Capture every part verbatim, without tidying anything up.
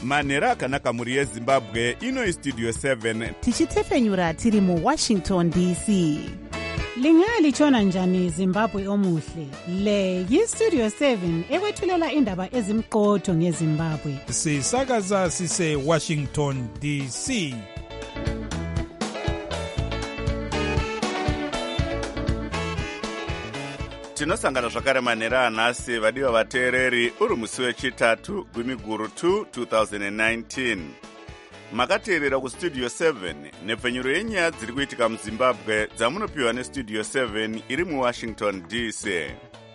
manhero akanaka mhuri yezimbabwe. Ino istudio seven tichitefenyura tiri muwashington D C. Lingalitshona njani Zimbabwe omuhle? Le yistudio seven ekwethulela indaba ezimqotho ngeZimbabwe. Sisakaza sise Washington D C. tinosangana zvakare manhero anhasi vadiwa vateereri uri musi wechitatu gwimiguru two twenty nineteen. Makateerera kustudio seven nepfenyuro yenyaya dziri kuitika muzimbabwe dzamunopiwa nestudio seven iri muwashington D C.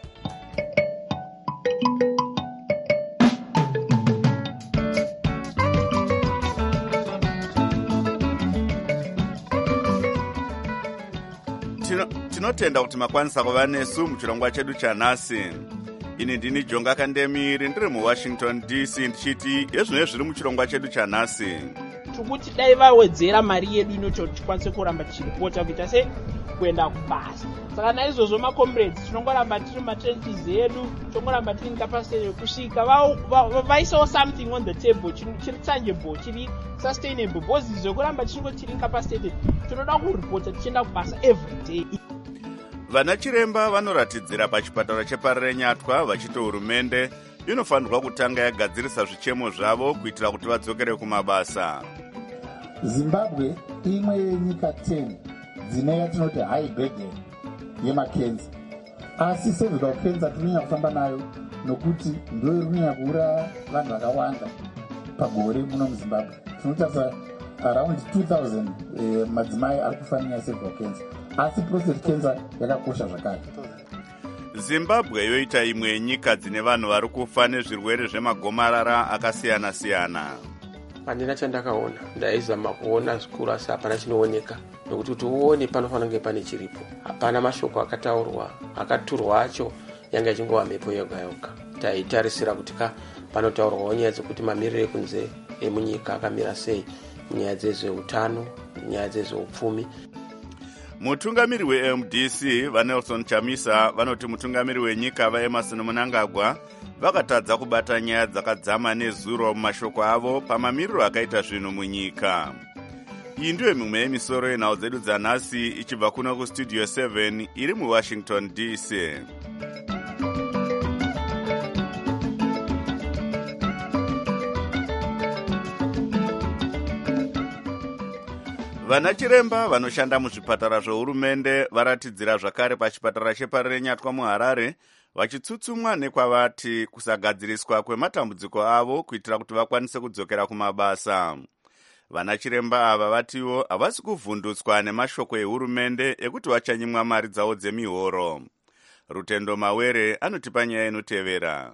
Tinotenda kuti makwanisa kuva nesu muchirongwa chedu chanhasi. Ini ndini Jonga Kandemiri ndiri muWashington D C ndichiti yezvinenge zviri muchirongwa chedu chanhasi. Tukuti dai vawedzera mari yedu inocho tikwanise kuramba tichiripota kuita se kuenda kubasa. Saka naizvozvo macomrades tinongoramba tiri matrenches edu, tinongoramba tiri incapacity yekusvika vaisawo something on the table chiri tangible, chiri sustainable. Because zvekuramba tichingoti tiri incapacitated tinoda kuripota tichienda kubasa every day. Vana chiremba vanoratidzira pachipatara cheparenyatwa vachiti hurumende inofanirwa kutanga yagadzirisa zvichemo zvavo kuitira kuti vadzokere kumabasa. Zimbabwe imwe yenyika ten dzine yatinoti high burden yemakenza, asi cervical cancer tinonyanya kufamba nayo nokuti ndio irikunyanya kuuraya vanhu vakawanda pagore muno muZimbabwe. Tinotarisa around two thousand eh, madzimai ari kufa necervical cancer, asi prostate cancer yakakosha zvakare. Zimbabwe yoita imwe yenyika dzine vanhu vari kufa nezvirwere zvemagomarara akasiyana-siyana. Pandina chandakaona ndaizama kuona zvikuru asi hapana chinooneka, nokuti kuti uone panofanira kunge pane chiripo. Hapana mashoko akataurwa, akaturwa acho yanga ichingowa mhepo yoga yoga. Taitarisira kuti ka panotaurwawo nyaya dzekuti mamiriro ekunze emunyika akamira sei, nyaya dzezveutano, nyaya dzezveupfumi. Mutungamiri we-M D C vaNelson Chamisa vanoti mutungamiri wenyika vaEmmerson Mnangagwa vakatadza kubata nyaya dzakadzama nezuro mumashoko avo pamamiriro akaita zvinhu munyika. Iyi ndiyo mimwe yemisoro yenhau dzedu dzanhasi ichibva kuno kustudio seven iri muWashington D C. Vana chiremba vanoshanda muzvipatara zvehurumende varatidzira zvakare pachipatara cheparenyatwa muHarare vachitsutsumwa nekwavati kusagadziriswa kwematambudziko avo kuitira kuti vakwanise kudzokera kumabasa. Vana chiremba ava vatiwo havasi kuvhundutswa nemashoko ehurumende ekuti vachanyimwa mari dzavo dzemihoro. Rutendo Mawere anotipa nyaya inotevera.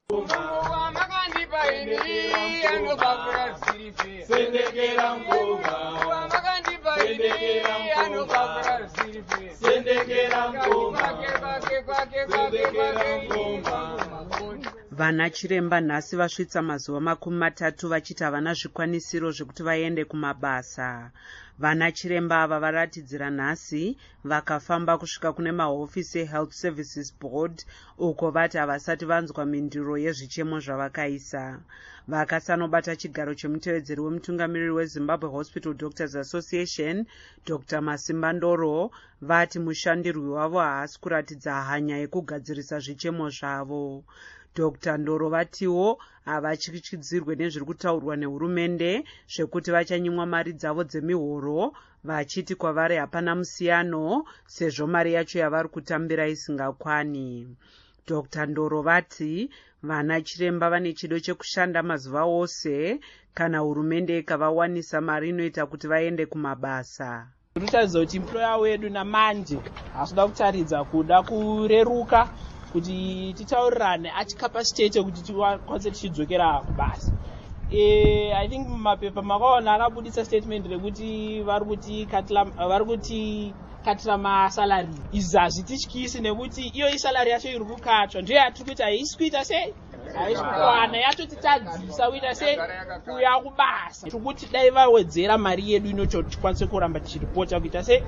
Vana chiremba nhasi vasvitsa mazuva makumi matatu vachiti havana zvikwanisiro zvekuti vaende kumabasa. Vana chiremba ava varatidzira nhasi vakafamba kusvika kune mahofisi eHealth Services Board uko vati havasati vanzwa mindiro yezvichemo zvavakaisa. Vakasanobata chigaro chemutevedzeri wemutungamiriri weZimbabwe Hospital Doctors Association Doctor Masimba Ndoro vati mushandirwi wavo haasi kuratidza hanya yekugadzirisa zvichemo zvavo. Doctor Ndoro vatiwo havachityidzirwe nezviri kutaurwa nehurumende zvekuti vachanyimwa mari dzavo dzemihoro, vachiti kwavari hapana musiyano sezvo mari yacho yavari kutambira isingakwani. Doctor Ndoro vati vana chiremba vane chido chekushanda mazuva ose kana hurumende ikavawanisa mari inoita kuti vaende kumabasa. Tinotaridza kuti employer wedu namanje hasoda kutaridza kuda kureruka kuti titaurirane atikapacitate kuti tikwanise tichidzokera kubasa. Eh, I think mapepa makaona akabudisa statement rekuti vari kuti katla vari kuti katira masalary. Izvi hazvitityisi nekuti iyo isalary yacho iri kukatwa ndiyo yatiri kuti haisi kuita sei, haisi kukwana yatotitadzisa kuita sei kuya kubasa. Tiri kuti dai vawedzera mari yedu inocho tikwanise kuramba tichiripota kuita sei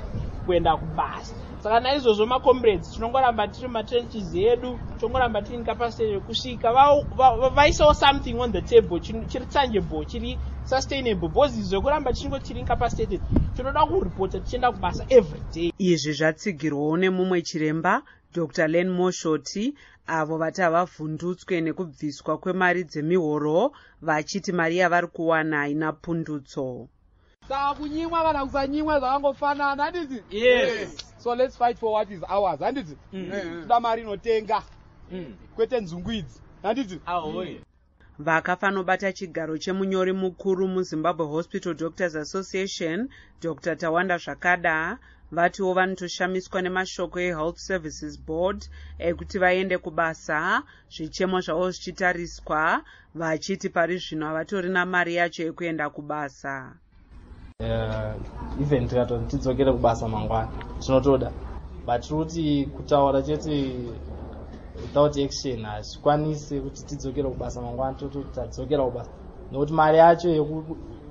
kuenda kubasa. Saka naizvozvo macomrades tinongoramba tiri matrenches edu, tongoramba tiri incapacity yekusvika vaisawo something on the table chiri tangible, chiri sustainable, because zvekuramba tichingo tiri incapacitated tinoda kuripota tichienda kubasa every day. Izvi zvatsigirwawo nemumwe chiremba Doctor Len Moshoti, avo vati havavhundutswe nekubviswa kwemari dzemihoro, vachiti mari yavari kuwana haina pundutso. Saka kunyimwa kana kusanyimwa zvakangofanana, handiti? Yes. So let's fight for what is ours, handiti? Toda mari inotenga kwete nzungu idzi, handiti? Vakafanobata chigaro chemunyori mukuru muZimbabwe Hospital Doctors Association, Doctor Tawanda Zvakada, vatiwo vanotoshamiswa nemashoko eHealth Services Board ekuti vaende kubasa, zvichemo zvavo zvichitariswa, vachiti pari zvino havatori namari yacho yekuenda kubasa. Uh, even tikatoti tidzokere kubasa mangwana tinotoda, but tirikuti kutaura chete without action hazvikwanisi kuti tidzokere kubasa mangwana tototi tadzokera kubasa, nokuti mari yacho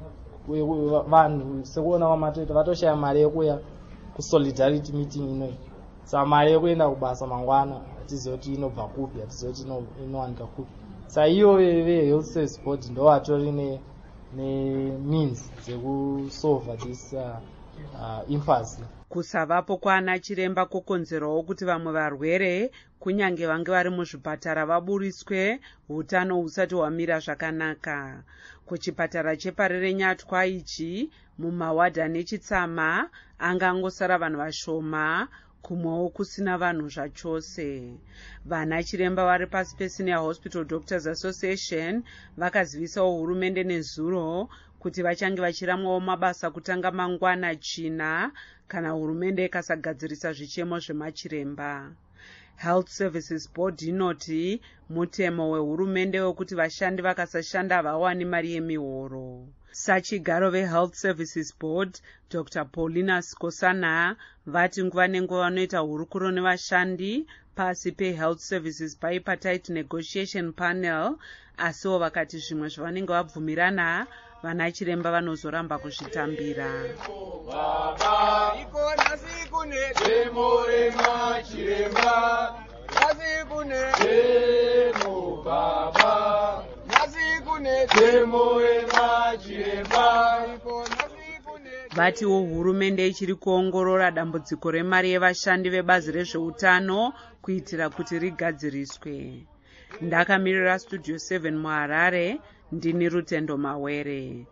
vanhu sekuona kwamatoita vatoshaya mari yekuya kusolidarity meeting inoyi. Saka mari yekuenda kubasa mangwana hatizivi kuti inobva kupi, hatizivi kuti inowanika kupi. Saka iyo vehealth service board ndo vatori ne means dzekusolve this uh, uh, impasse. Kusavapo kwaana chiremba kokonzerawo kuti vamwe varwere kunyange vange vari muzvipatara vaburiswe, hutano husati hwamira zvakanaka. Kuchipatara cheparere Nyatwa ichi mumawadha nechitsama angangosara vanhu vashoma, kumwewo kusina vanhu zvachose. Vana chiremba vari pasi peSenior Hospital Doctors Association vakazivisawo hurumende nezuro kuti vachange vachiramwawo mabasa kutanga mangwana china kana hurumende ikasagadzirisa zvichemo zvemachiremba. Health Services Board inoti mutemo wehurumende wekuti vashandi vakasashanda havawani mari yemihoro. Sachigaro veHealth Services Board, Doctor Paulina Skosana, vati nguva nenguva vanoita hurukuro nevashandi pasi peHealth Services Bipartite Negotiation Panel, asiwo vakati zvimwe zvavanenge vabvumirana vana chiremba vanozoramba kuzvitambira. Vatiwo hurumende ichiri kuongorora dambudziko remari yevashandi vebazi rezveutano kuitira kuti rigadziriswe. Ndakamirira Studio seven muHarare, ndini Rutendo Mawere.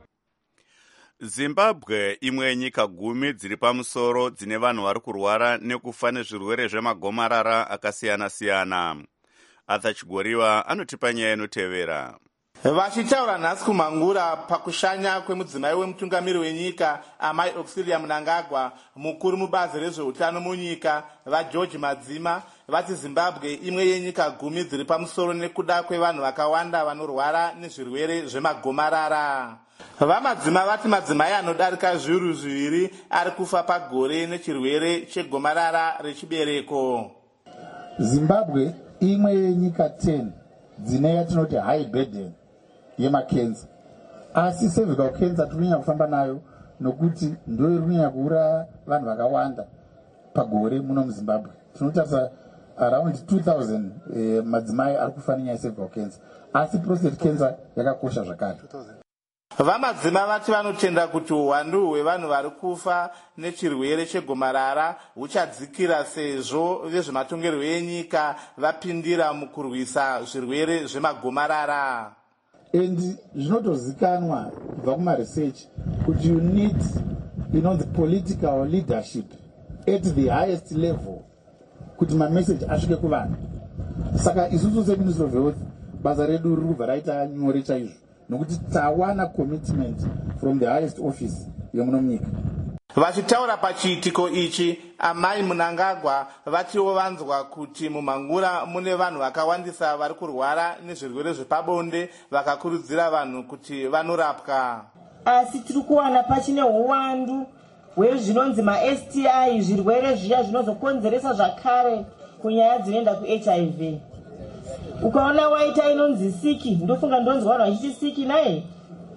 Zimbabwe imwe yenyika gumi dziri pamusoro dzine vanhu vari kurwara nekufa nezvirwere zvemagomarara akasiyana-siyana. Arthur Chigoriwa anotipa nyaya inotevera. Vachitaura nhasi kumhangura pakushanya kwemudzimai wemutungamiri wenyika Amai Auxilia Mnangagwa, mukuru mubazi rezveutano munyika vaGeorge Madzima, vati Zimbabwe imwe yenyika gumi dziri pamusoro nekuda kwevanhu vakawanda vanorwara nezvirwere zvemagomarara. Vamadzima vati madzimai anodarika zviuru zviviri ari kufa pagore nechirwere chegomarara rechibereko. Zimbabwe imwe yenyika ten dzine yatinoti high burden yemakenza, asi cervical cancer tirinyanya kufamba nayo nokuti ndoyo irinyanya kuuraya vanhu vakawanda pagore muno muZimbabwe. Tinotarisa around two thousand eh, madzimai ari kufa nenyaya yecervical cancer, asi prostate cancer yakakosha zvakare. Vamadzima vati vanotenda kuti uwandu hwevanhu vari kufa nechirwere chegomarara huchadzikira sezvo vezvematongerwo enyika vapindira mukurwisa zvirwere zvemagomarara. And zvinotozikanwa kubva kumaresearch kuti you need inonzi political leadership at the highest level kuti mamessage asvike kuvanhu. Saka isusu seMinistry of Health basa redu riri kubva raita nyore chaizvo nokuti tawana commitment from the highest office yemuno munyika. Vachitaura pachiitiko ichi, Amai Mnangagwa vatiwo vanzwa kuti mumhangura mune vanhu vakawandisa vari kurwara nezvirwere zvepabonde, vakakurudzira vanhu kuti vanorapwa. Asi tiri kuwana pachine uwandu hwezvinonzi ma-S T I, zvirwere zviya zvinozokonzeresa zvakare kunyaya dzinoenda ku-H I V. Ukaona waita inonzi siki, ndofunga ndonzi vanhu vachiti siki naye.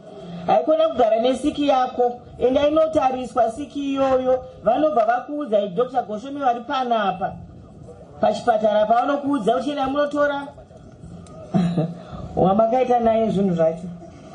haikona kugara nesiki yako ende inotariswa siki iyoyo. Vanobva vakuudzai Dr Goshome vari panapa pachipatara pavanokuudza kuti enda munotora wamakaita naye zvinhu zvacho.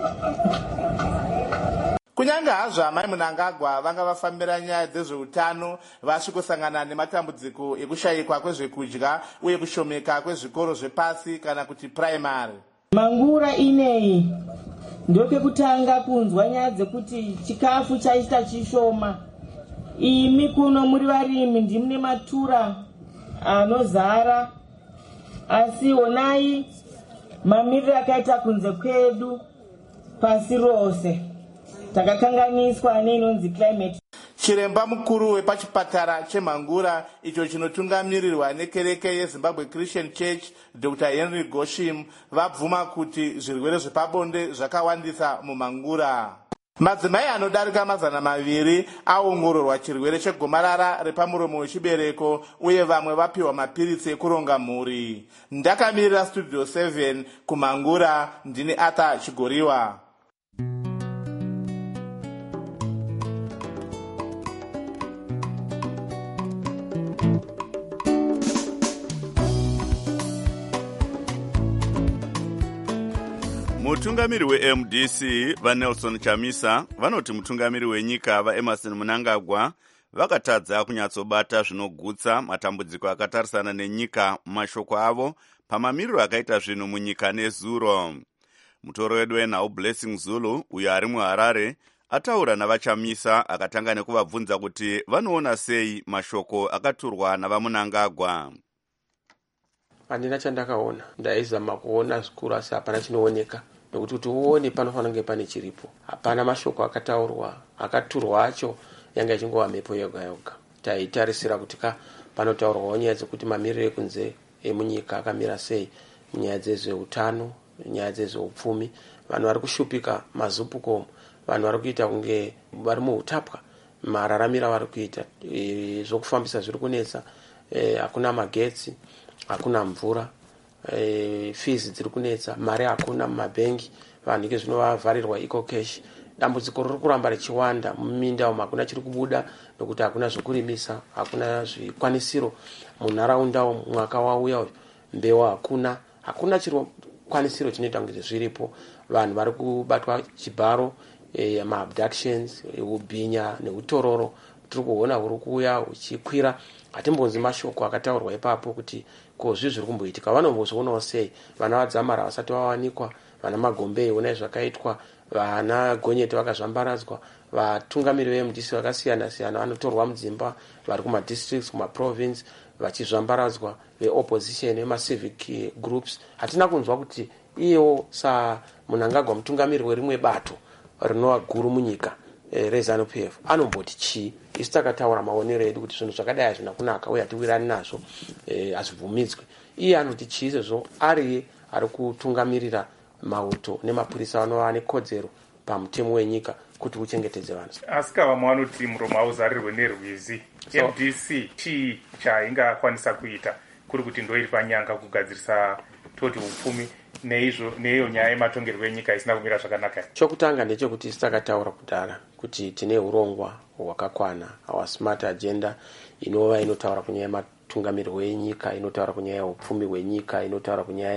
kunyange hazvo amai Munangagwa vanga vafambira nyaya dzezveutano vasvikosangana nematambudziko ekushayikwa kwezvekudya uye kushomeka kwezvikoro zvepasi kana kuti primary. Mangura ineyi ndokekutanga kunzwa nyaya dzekuti chikafu chaita chishoma. Imi kuno muri varimi ndimune matura anozara, asi onai mamiriro akaita kunze kwedu pasi rose takakanganiswa neinonzi climate. Chiremba mukuru wepachipatara cheMhangura icho chinotungamirirwa nekereke yeZimbabwe Christian Church Dr Henry Goshim vabvuma kuti zvirwere zvepabonde zvakawandisa muMhangura. Madzimai anodarika mazana maviri aongororwa chirwere chegomarara repamuromo wechibereko uye vamwe vapiwa mapiritsi ekuronga mhuri. Ndakamirira Studio seven kuMhangura, ndini Arthur Chigoriwa. Mutungamiri we-M D C vaNelson Chamisa vanoti mutungamiri wenyika vaEmerson Mnangagwa vakatadza kunyatsobata zvinogutsa matambudziko akatarisana nenyika mumashoko avo pamamiriro akaita zvinhu munyika nezuro. Mutoro wedu wenhau Blessing Zulu uyo ari muHarare ataura navaChamisa akatanga nekuvabvunza kuti vanoona sei mashoko akaturwa navaMnangagwa. Handina chandakaona, ndaizama kuona zvikuru asi hapana chinooneka. Nokuti kuti uone panofanira kunge pane chiripo. Hapana mashoko akataurwa, akaturwa acho yanga ichingowa mhepo yoga yoga. Taitarisira kuti ka panotaurwawo nyaya dzekuti mamiriro ekunze emunyika akamira sei, nyaya dzezveutano, nyaya dzezveupfumi, vanhu vari kushupika mazupuko, vanhu vari kuita kunge vari muutapwa, mararamira vari kuita, e, zvokufambisa zviri kunetsa, e, hakuna magetsi, hakuna mvura, e, fees dziri kunetsa, mari hakuna mumabhengi, vanhu ke zvinovavharirwa eco cash. Dambudziko riri kuramba richiwanda muminda umu, hakuna chiri kubuda nokuti hakuna zvokurimisa, hakuna zvikwanisiro munharaunda umu. Mwaka wauya uyu mbeu hakuna, hakuna chikwanisiro chinoita kunge zviripo. Vanhu vari kubatwa chibharo, e, maabductions, e, ubhinya neutororo tiri kuona huri kuuya huchikwira. Hatimbonzi mashoko akataurwa ipapo kuti ko zvi zviri kumboitika. Vanombozvionawo sei vana vadzamara vasati vawanikwa, vana Magombe onai zvakaitwa, vana Gonyeti vakazvambaradzwa, vatungamiri ve-M D C vakasiyana siyana vanotorwa mudzimba, vari kuma districts, kuma province vachizvambaradzwa, ve-opposition vema-civic groups. Hatina kunzwa kuti iyewo sa Mnangagwa mutungamiri werimwe bato rinova guru munyika, e, reZANU P F anomboti chii. Isu takataura maonero edu kuti zvinhu zvakadai hazvina kunaka uye hatiwirani nazvo, e, hazvibvumidzwe. Iye anoti chii sezvo ari ari kutungamirira mauto nemapurisa vanova nekodzero pamutemo wenyika kuti uchengetedze vanhu. Asi kavamwe vanoti muromo auzarirwe nerwizi. So, M D C chii chaingakwanisa kuita kuri kuti ndo iri panyanga kugadzirisa toti upfumi neizvo neiyo nyaya yematongerwo enyika isina kumira zvakanaka. Chokutanga ndechekuti isu takataura kudhara kuti tine urongwa hwakakwana, our smart agenda inova inotaura kunyaya yematungamirwo enyika, inotaura kunyaya yeupfumi hwenyika, inotaura kunyaya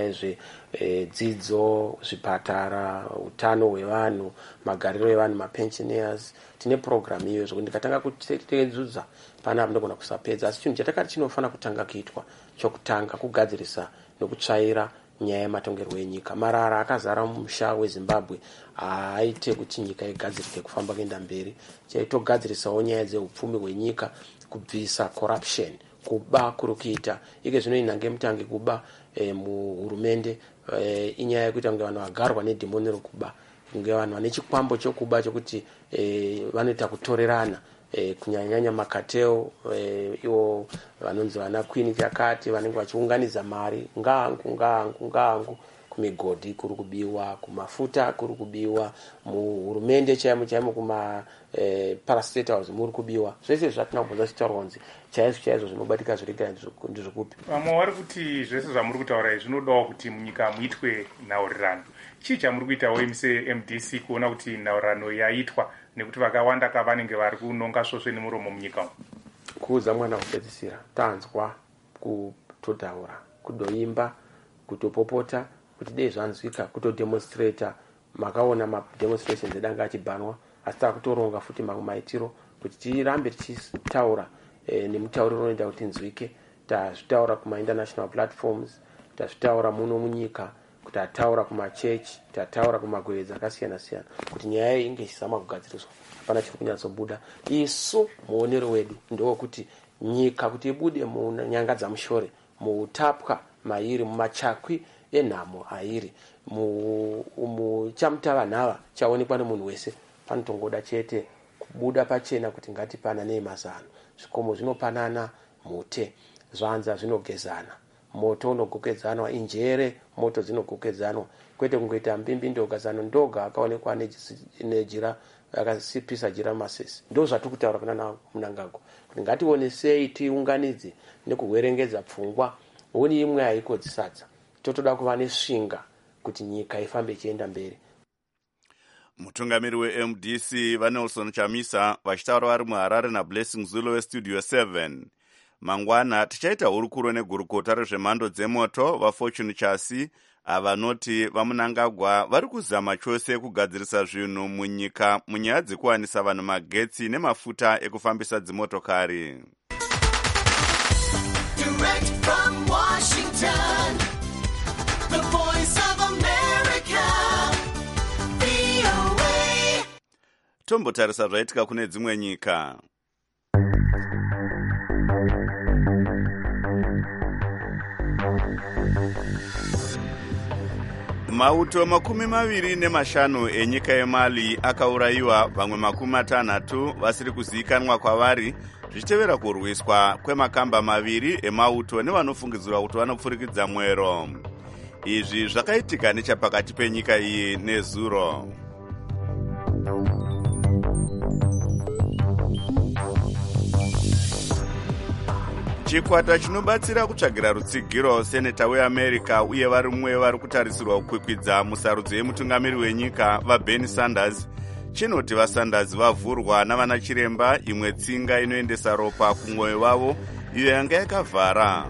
yezvedzidzo, e, zvipatara, utano hwevanhu, magariro evanhu, mapensioners. Tine program iyo zvokuti ndikatanga kutedzudza pana ndogona kusapedza. Asi chinhu chatakati chinofana kutanga kuitwa chokutanga kugadzirisa nokutsvaira nyaya yematongerwo enyika. Marara akazara mumusha weZimbabwe aite kuti nyika igadzirike kufamba kuenda mberi. Chaitogadzirisawo nyaya dzeupfumi hwenyika, kubvisa corruption, kuba kuri kuita ike zvino inhange mutange kuba, e, muhurumende, e, inyaya yekuita kunge vanhu vagarwa nedhimoni rokuba, kunge vanhu vane chikwambo chokuba chokuti, e, vanoita kutorerana, e, kunyanyanya makateo, e, iwo vanonzi vana Queen yakati vanenge vachiunganidza mari ngangu ngangu ngangu kumigodhi kuri kubiwa, kumafuta kuri kubiwa, muhurumende chaimo chaimo kuma eh, parastatals muri kubiwa. Zvese zvatinobvunza chitaronzi chaizvo chaizvo zvinobatika zvirikira ndizvokupi? Vamwe vari kuti zvese zvamuri kutaura izvi zvinodawo kuti munyika muitwe nhaurirano. Chii chamuri kuitawo imi se-M D C kuona kuti nhaurirano yaitwa, nekuti vakawanda kavanenge vari kunonga svosve nemuromo munyika umu? Kuudza mwana kupedzisira tanzwa kutotaura, kudoimba, kutopopota, kuti dei zvanzwika, kutodemonstrata. Makaona mademonstrations edanga achibhanwa, asi takutoronga futi mamwe maitiro kuti tirambe tichitaura e, nemutauriro unoita kuti nzwike. Tazvitaura kuma international platforms, tazvitaura muno munyika, kuti ataura kumachechi, tataura kumagoedza akasiyana siyana kuti nyaya iyi inge ichizama kugadziriswa. Hapana chiri kunyatsobuda. Isu muonero wedu ndokuti nyika kuti ibude munyanga dzamushore, muutapwa mairi, mumachakwi enhamo airi, muchamutavanhava chaonekwa nemunhu wese, panotongoda chete kubuda pachena kuti ngatipanane mazano. Zvikomo zvinopanana mute, zvanza zvinogezana, moto unogokedzanwa, injere moto dzinogokedzanwa, kwete kungoita mbimbi ndoga zano ndoga akaonekwa nejira akasipisa jira masesi. Ndo zvatiri kutaura kuna Mnangagwa kuti ngationesei tiunganidze nekuhwerengedza pfungwa, huni imwe haikodzisadza. Totoda kuva nesvinga kuti nyika ifambe ichienda mberi. Mutungamiri we-M D C vaNelson Chamisa vachitaura vari muHarare naBlessing Zulu weStudio seven. Mangwana tichaita hurukuro negurukota rezvemhando dzemoto vaFortune Chasi avanoti vaMnangagwa vari kuzama chose kugadzirisa zvinhu munyika munyaya dzekuwanisa vanhu magetsi nemafuta ekufambisa dzimotokari. Direct from Washington, the voice of America, V O A. Tombotarisa zvaitika kune dzimwe nyika. Mauto makumi maviri nemashanu enyika yeMali akaurayiwa, vamwe makumi matanhatu vasiri kuzivikanwa kwavari, zvichitevera kurwiswa kwemakamba maviri emauto nevanofungidzirwa kuti vanopfurikidza mwero. Izvi zvakaitika nechapakati penyika iyi neZuro. Chikwata chinobatsira kutsvagira rutsigiro seneta weAmerica uye vari mumwe vari kutarisirwa kukwikwidza musarudzo yemutungamiri wenyika vaBernie Sanders chinoti vaSanders vavhurwa navana chiremba imwe tsinga inoendesa ropa kumwoyo wavo iyo yanga yakavhara.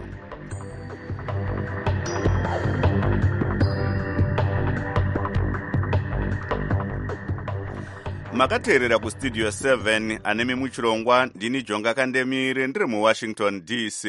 Makateerera kuStudio seven ane mimuchirongwa, ndini Jonga Kandemire ndiri muWashington D C.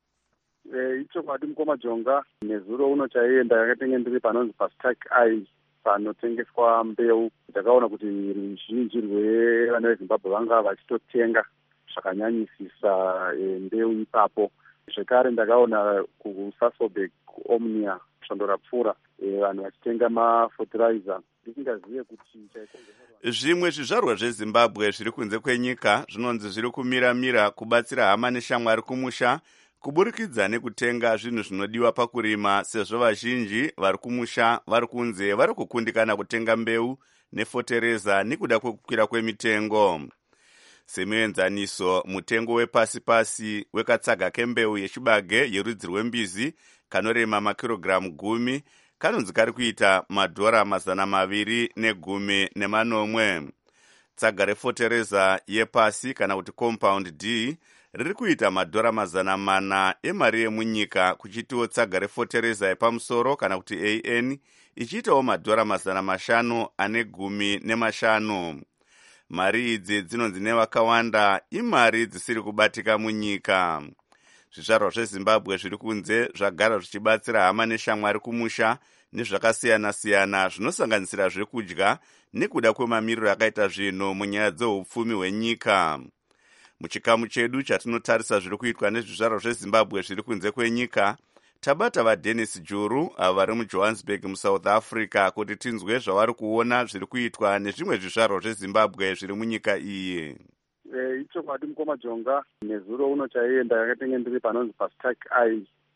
Eh, ichokwadi mukoma Jonga, nezuro uno chaienda yakatenge ndiri panonzi paStark Eye panotengeswa mbeu. Ndakaona kuti ruzhinji rwevana veZimbabwe vanga vachitotenga zvakanyanyisisa e, mbeu ipapo. Zvekare ndakaona kuSasolburg Omnia Shondora Pfura e, vanhu vachitenga mafertilizer. Ndisingazive kuti chaikonzera. Zvimwe zvizvarwa zveZimbabwe zviri kunze kwenyika zvinonzi zviri kumira-mira kubatsira hama neshamwari kumusha kuburikidza nekutenga zvinhu zvinodiwa pakurima, sezvo vazhinji vari kumusha vari kunze vari kukundikana kutenga mbeu nefotereza nekuda kwekukwira kwemitengo. Semuenzaniso, mutengo wepasi-pasi wekatsaga kembeu yechibage yerudzi rwembizi kanorema makirogiramu gumi kanonzi kari kuita madhora mazana maviri negumi nemanomwe. Tsaga refotereza yepasi kana kuti compound D riri kuita madhora mazana mana emari yemunyika, kuchitiwo tsaga refotereza yepamusoro kana kuti A N ichiitawo madhora mazana mashanu ane gumi nemashanu. Mari idzi dzinonzi nevakawanda imari dzisiri kubatika munyika. Zvizvarwa zveZimbabwe zviri kunze zvagara zvichibatsira hama neshamwari kumusha nezvakasiyana-siyana zvinosanganisira zvekudya nekuda kwemamiriro akaita zvinhu munyaya dzeupfumi hwenyika. Muchikamu chedu chatinotarisa zviri kuitwa nezvizvarwa zveZimbabwe zviri kunze kwenyika, tabata vaDennis Juru avo vari muJohannesburg muSouth Africa kuti tinzwe zvavari kuona zviri kuitwa nezvimwe zvizvarwa zveZimbabwe zviri munyika iyi. E, ichokwadi mukoma Jonga, nezuro uno chaienda yakatenge ndiri panonzi paStark Eye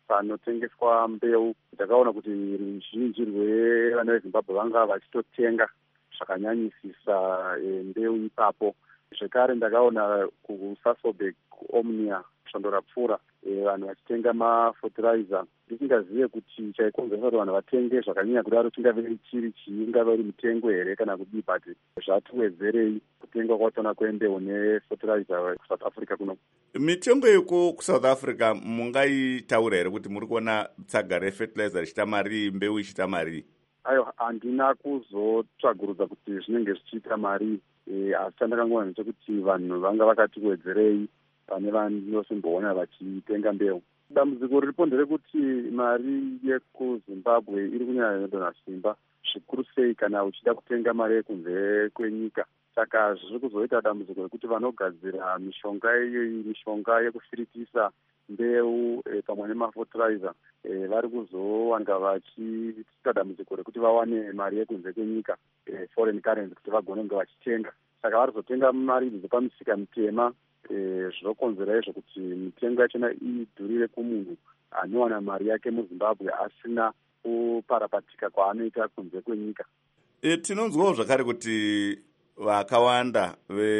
panotengeswa mbeu. Takaona kuti ruzhinji rwevana vezimbabwe vanga vachitotenga zvakanyanyisisa mbeu ipapo. Zvekare ndakaona kusasobek omnia svondo rapfuura vanhu vachitenga mafertilizer. Ndisingazive kuti chaikonzeresa kuti vanhu vatenge zvakanyanya kudaro chingave chiri chingave iri mitengo here kana kudii, but zvatiwedzerei kutenga kwatona kwembeu nefertilizer kuSouth Africa kuno. Mitengo yeko kuSouth Africa mungaitaura here kuti muri kuona tsaga refertilizer richita mari, mbeu ichita mari? Aiwa, handina kuzotsvagurudza kuti zvinenge zvichiita mari, asi chandakangoona ndechekuti vanhu vanga vakatiwedzerei pane vanosimboona vachitenga mbeu. Dambudziko riripo nderekuti mari yekuZimbabwe iri kunyanya inodonha simba zvikuru sei kana uchida kutenga mari yekunze kwenyika. Saka zviri kuzoita dambudziko rekuti vanogadzira mishonga iyoyi, mishonga yekufiritisa mbeu e, pamwe nemafertilizer e, vari kuzowanga vachiita dambudziko rekuti vawane mari yekunze kwenyika, e, foreign currency, kuti vagone kunge vachitenga. Saka vari kuzotenga mari idzi pamisika mitema. E, zvinokonzera izvo kuti mitengo yachona idhurire kumunhu anowana mari yake muZimbabwe asina kuparapatika kwaanoita kunze kwenyika. E, tinonzwawo zvakare kuti vakawanda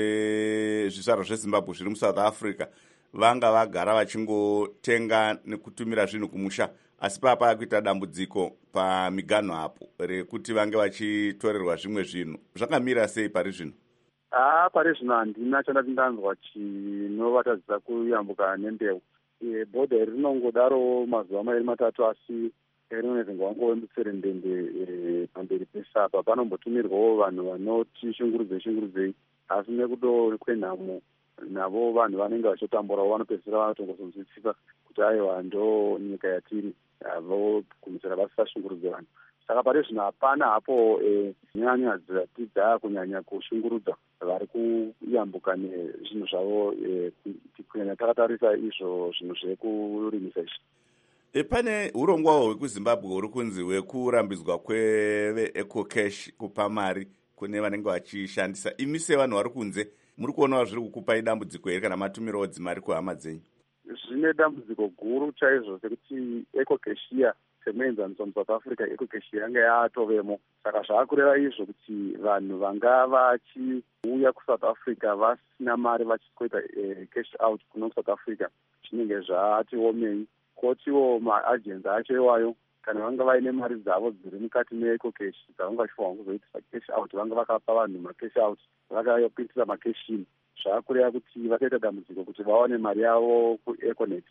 vezvizvarwa zveZimbabwe zviri muSouth Africa vanga vagara vachingotenga nekutumira zvinhu kumusha, asi papa kuita dambudziko pamiganho apo rekuti vange vachitorerwa zvimwe zvinhu. Zvakamira sei pari zvino? Ah, pari zvino handina chandati ndanzwa chinovatadzisa kuyambuka nembeu. E, bhodha iri rinongodaro mazuva mairi matatu, asi rinonezenge wangove mutserendende e, pamberi pesapa. Panombotumirwawo vanhu vanoti shungurudzei shungurudzei, asi nekudo kwenhamo navo vanhu vanenge vachitamburawo vanopedzisira vanotongozonzwisisa kuti aiwa ndo nyika yatiri, vogumisira vasashungurudze vanhu. Saka pari zvino hapana hapo e, nyanya dzatidza kunyanya kushungurudza vari kuyambuka nezvinhu zvavo, e, kunyanya takatarisa izvo zvinhu zvekurimisa izvi. E, pane urongwawo hwekuZimbabwe huri kunzi hwekurambidzwa kweveEcocash kupa mari kune vanenge vachishandisa. Imi sevanhu vari kunze muri kuonawo zviri kukupai dambudziko here kana matumirawo dzimari kuhama dzenyu? Zvine dambudziko guru chaizvo sekuti Ecocash iya semuenzaniso muSouth Africa, Ecocash yanga yatovemo. Saka zvaakureva izvo kuti vanhu vanga vachiuya kuSouth Africa vasina mari vachikoita e, cash out kuno kuSouth Africa zvinenge zvati omei. Kotiwo maagents acho iwayo kana vanga vaine mari dzavo dziri mukati meEcocash dzavanga vachifanwa kuzoitisa cash out, vanga vakapa vanhu macash out, vakayokuitisa macash in. Zvaakureva kuti vakaita dambudziko kuti vawane mari yavo kuEconet.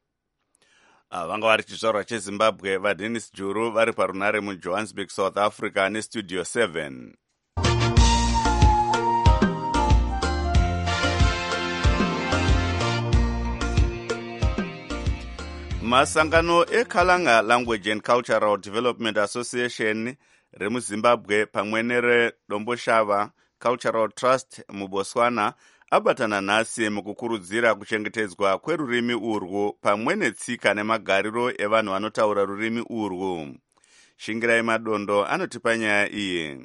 Ah, vanga vari chizvarwa cheZimbabwe vaDennis Juru vari parunare muJohannesburg, South Africa nestudio seven. Masangano eKalanga Language and Cultural Development Association remuZimbabwe pamwe nereDomboshava Cultural Trust muBotswana abatana nhasi mukukurudzira kuchengetedzwa kwerurimi urwu pamwe netsika nemagariro evanhu vanotaura rurimi urwu. Shingirai Madondo anotipa nyaya iyi.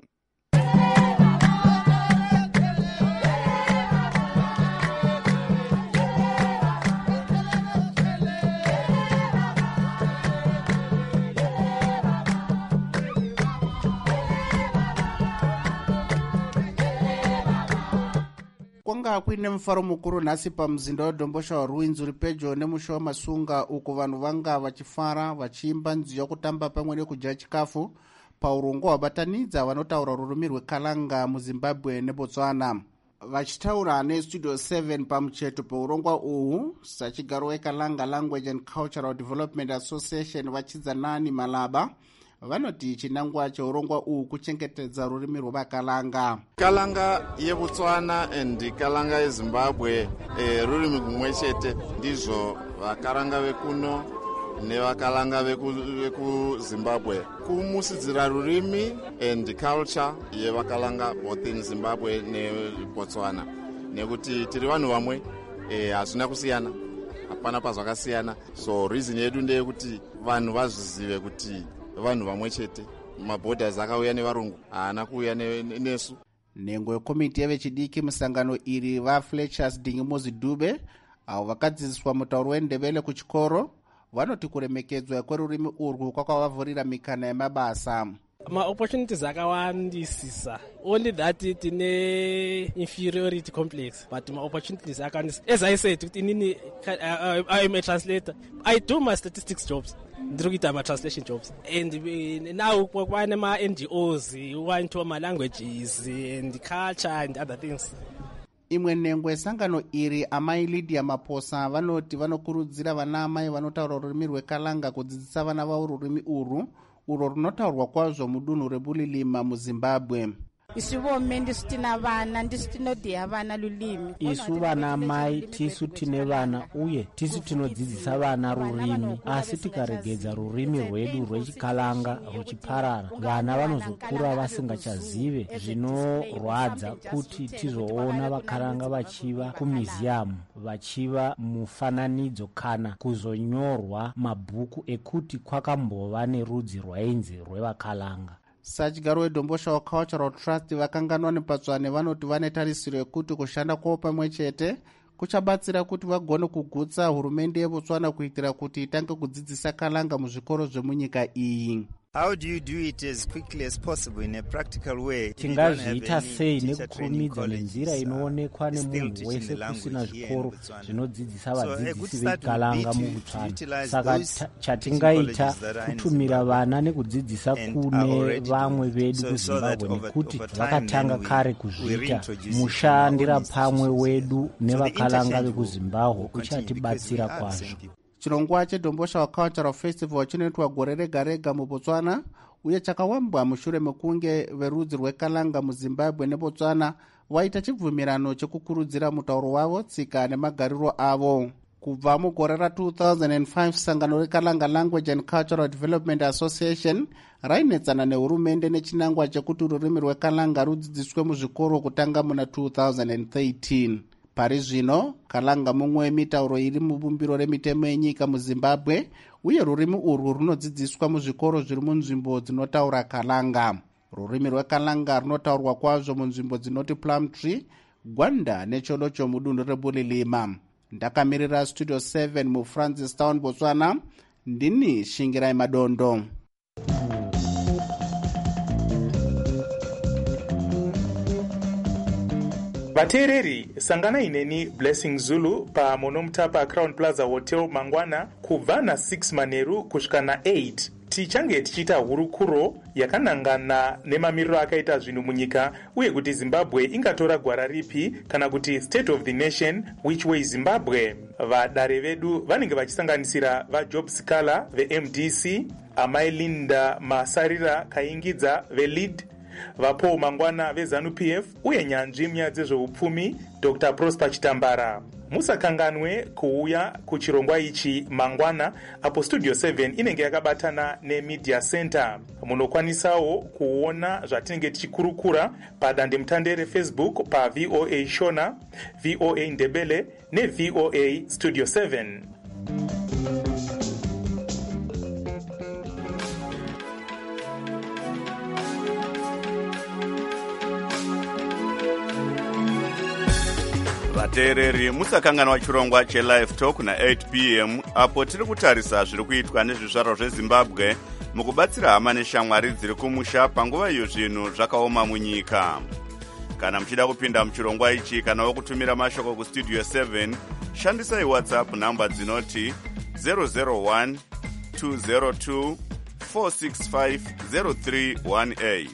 Kwanga kuine mufaro mukuru nhasi pamuzinda weDombosha waRuinzi uri pedyo nemusha waMasunga, uko vanhu vanga vachifara vachiimba nziyo kutamba pamwe nekudya chikafu paurongwa hwabatanidza vanotaura rurimi rweKalanga muZimbabwe neBotswana. Vachitaura nestudio seven pamucheto peurongwa uhu, sachigaro weKalanga Language and Cultural Development Association vachidzanani Malaba vanoti chinangwa cheurongwa uhu kuchengetedza rurimi rwevaKalanga. Kalanga yeBotswana and Kalanga yeZimbabwe e, rurimi kumwe chete, ndizvo vaKalanga vekuno nevaKalanga vekuZimbabwe kumusidzira rurimi and culture yevaKalanga both in Zimbabwe neBotswana, nekuti tiri vanhu vamwe e, hazvina kusiyana, hapana pazvakasiyana. So reason yedu ndeyekuti vanhu vazvizive kuti vanhu vamwe chete. Maborders akauya nevarungu, haana kuuya nesu. Nhengo yekomiti yevechidiki musangano iri vaFletchers Dingimozi Dube avo vakadzidziswa mutauro wendebele kuchikoro vanoti kuremekedzwa kwerurimi urwu kwakavavhurira mikana yemabasa. Ma-opportunities akawandisisa, only that tine inferiority complex, but ma-opportunities akawandisisa. As I said, inini, uh, I am a translator. I do my statistics jobs. Ndiri kuita ma-translation jobs. And uh, now kwane ma-N G Os, want to my languages and culture and other things. Imwe nhengo yesangano iri amai Lydia Maposa vanoti vanokurudzira vana amai vanotaura rurimi rwekalanga kudzidzisa vana vavo rurimi urwu urwo runotaurwa kwazvo mudunhu rebulilima muZimbabwe. Isu vome ndisu tina vana ndisu tinodiya vana lulimi. Isu vana mai tisu tine vana uye tisu tinodzidzisa vana rurimi, asi tikaregedza rurimi rwedu rwechikalanga ruchiparara vana vanozokura vasingachazive. Zvinorwadza kuti tizoona vakalanga vachiva kumizyamu vachiva mufananidzo kana kuzonyorwa mabhuku ekuti kwakambova nerudzi rwainzi rwevakalanga. Sachigaro weDombosha waCultural Trust vakanganwa nepatswane vanoti vane tarisiro yekuti kushanda kwavo pamwe chete kuchabatsira kuti vagone kugutsa hurumende yeBotswana kuitira kuti itange kudzidzisa kalanga muzvikoro zvemunyika iyi. How do you do it as quickly as possible in a practical way? Tingazviita sei nekukurumidza nenzira inoonekwa nemunhu wese kusina zvikoro zvinodzidzisa vadzidzisi vekalanga muBotswana. Saka chatingaita kutumira vana nekudzidzisa kune vamwe vedu kuZimbabwe nekuti vakatanga kare kuzviita. Mushandira pamwe wedu nevakalanga vekuZimbabwe uchatibatsira kwazvo. Chirongwa cheDombosha waCultural Festival chinoitwa gore rega rega muBotswana uye chakawambwa mushure mekunge verudzi rwekalanga muZimbabwe neBotswana vaita chibvumirano chekukurudzira mutauro wavo, tsika nemagariro avo. Kubva mugore ra two thousand five sangano reKalanga Language and Cultural Development Association rainetsana nehurumende nechinangwa chekuti rurimi rwekalanga rudzidziswe muzvikoro kutanga muna two thousand thirteen. Pari zvino kalanga mumwe wemitauro iri mubumbiro remitemo yenyika muZimbabwe uye rurimi urwu runodzidziswa muzvikoro zviri munzvimbo dzinotaura kalanga. Rurimi rwekalanga runotaurwa kwazvo munzvimbo dzinoti Plumtree, Gwanda neCholocho mudunhu reBulilima. Ndakamirira Studio seven muFrancistown, Botswana. Ndini Shingirai Madondo. vateereri, sanganai neni Blessing Zulu pamonomutapa Crown Plaza Hotel Mangwana kubva na six manheru kusvika na eight. Tichange tichiita hurukuro yakanangana nemamiriro akaita zvinhu munyika uye kuti Zimbabwe ingatora gwara ripi kana kuti State of the Nation which way Zimbabwe. Vadare vedu vanenge vachisanganisira vaJob Sikala veM D C, amai Linda Masarira Kaingidza veLead, vaPaul Mangwana veZanu P F uye nyanzvi munyaya dzezveupfumi Doctor Prosper Chitambara. Musakanganwe kuuya kuchirongwa ichi mangwana apo Studio seven inenge yakabatana neMedia Center. Munokwanisawo kuona zvatinenge tichikurukura padande mutande reFacebook pa V O A Shona, V O A Ndebele ne V O A Studio seven. vateereri, musakanganwa chirongwa chelive talk na eight p m apo tiri kutarisa zviri kuitwa nezvizvarwa zveZimbabwe mukubatsira hama neshamwari dziri kumusha panguva iyo zvinhu zvakaoma munyika. Kana muchida kupinda muchirongwa ichi kana wokutumira mashoko kustudio seven, shandisai WhatsApp namba dzinoti zero zero one two zero two four six five zero three one eight.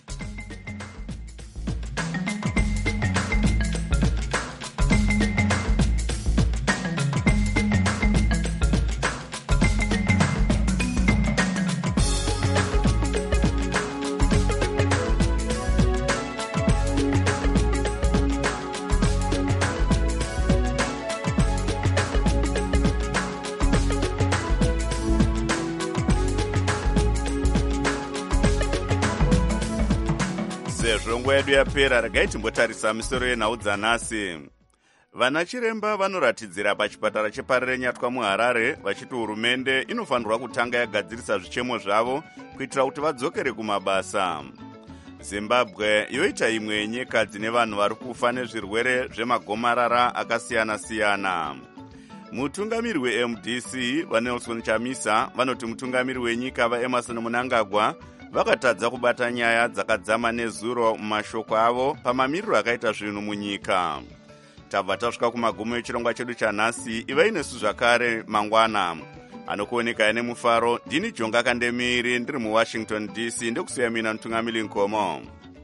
Sezvo yedu yapera, regai timbotarisa misoro yenhau dzanhasi. Vana chiremba vanoratidzira pachipatara cheParire Nyatwa muHarare vachiti hurumende inofanirwa kutanga yagadzirisa zvichemo zvavo kuitira kuti vadzokere kumabasa. Zimbabwe yoita imwe yenyika dzine vanhu vari kufa nezvirwere zvemagomarara akasiyana siyana. mutungamiri we-M D C vaNelson Chamisa vanoti mutungamiri wenyika vaEmerson Mnangagwa vakatadza kubata nyaya dzakadzama nezuro mumashoko avo pamamiriro akaita zvinhu munyika. Tabva tasvika kumagumo echirongwa chedu chanhasi. Ivai nesu zvakare mangwana anokuoneka nemufaro. Ndini Jonga Kandemiri ndiri muWashington D C ndekusiya mina Mutungamiri Nkomo.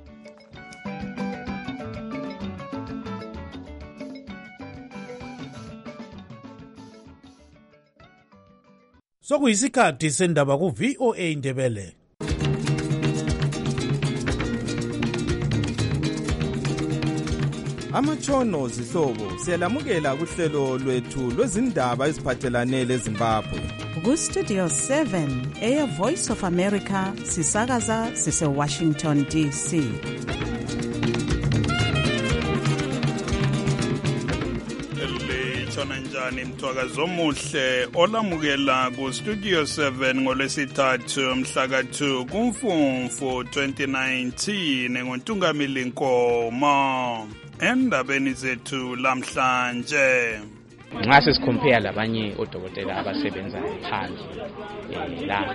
Sokuyisikhathi sendaba ku-V O A Ndebele. Amatshono zihlobo siyalamukela kuhlelo lwethu lwezindaba eziphathelane leZimbabwe. Ku-Studio seven eya Voice of America sisakaza sise Washington D C. Litshona njani mthwakazi omuhle olamukela ku-Studio seven ngolwesithathu mhla ka two kuMfumfu twenty nineteen ngoNtungamili Nkomo. Endabeni zethu lamhlanje nxa sesicompare labanye odokotela abasebenza phandle eh la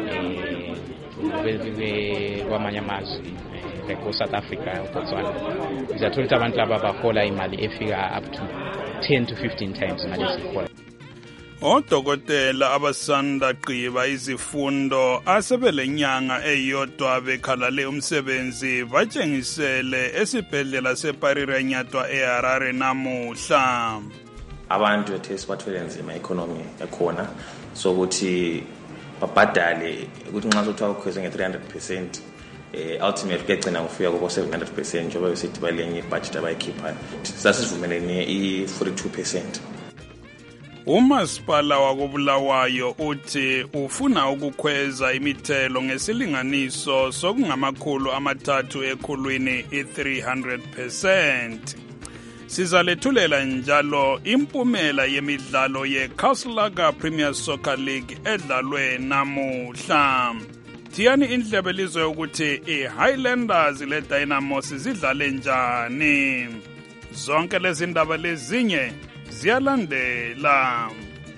eh kwamanye amazwe like South Africa uBotswana izathola ukuthi abantu laba bahola imali efika up to ten to fifteen times imali esihola. Odokotela abasanda gqiba izifundo asebelenyanga eyodwa bekhalale umsebenzi batshengisele esibhedlela seParire Nyatwa eHarare namuhla. Abantu bethe sibathwele nzima economy ekhona sokuthi babhadale ukuthi nxa sothiwa ukhweze nge three hundred percent eh ultimate kugcina kufika kubo seven hundred percent njengoba besithi balenye budget abayikhiphayo. Sasivumelene i forty-two percent. Umasipala wakobulawayo uthi ufuna ukukhweza imithelo ngesilinganiso sokungamakhulu amathathu ekhulwini i three hundred percent. Sizalethulela njalo impumela yemidlalo yeKaslaga Premier Soccer League edlalwe namuhla. Thiyani indlebe lizwe ukuthi iHighlanders leDynamos zidlale njani. Zonke lezi ndaba lezinye ziyalandela.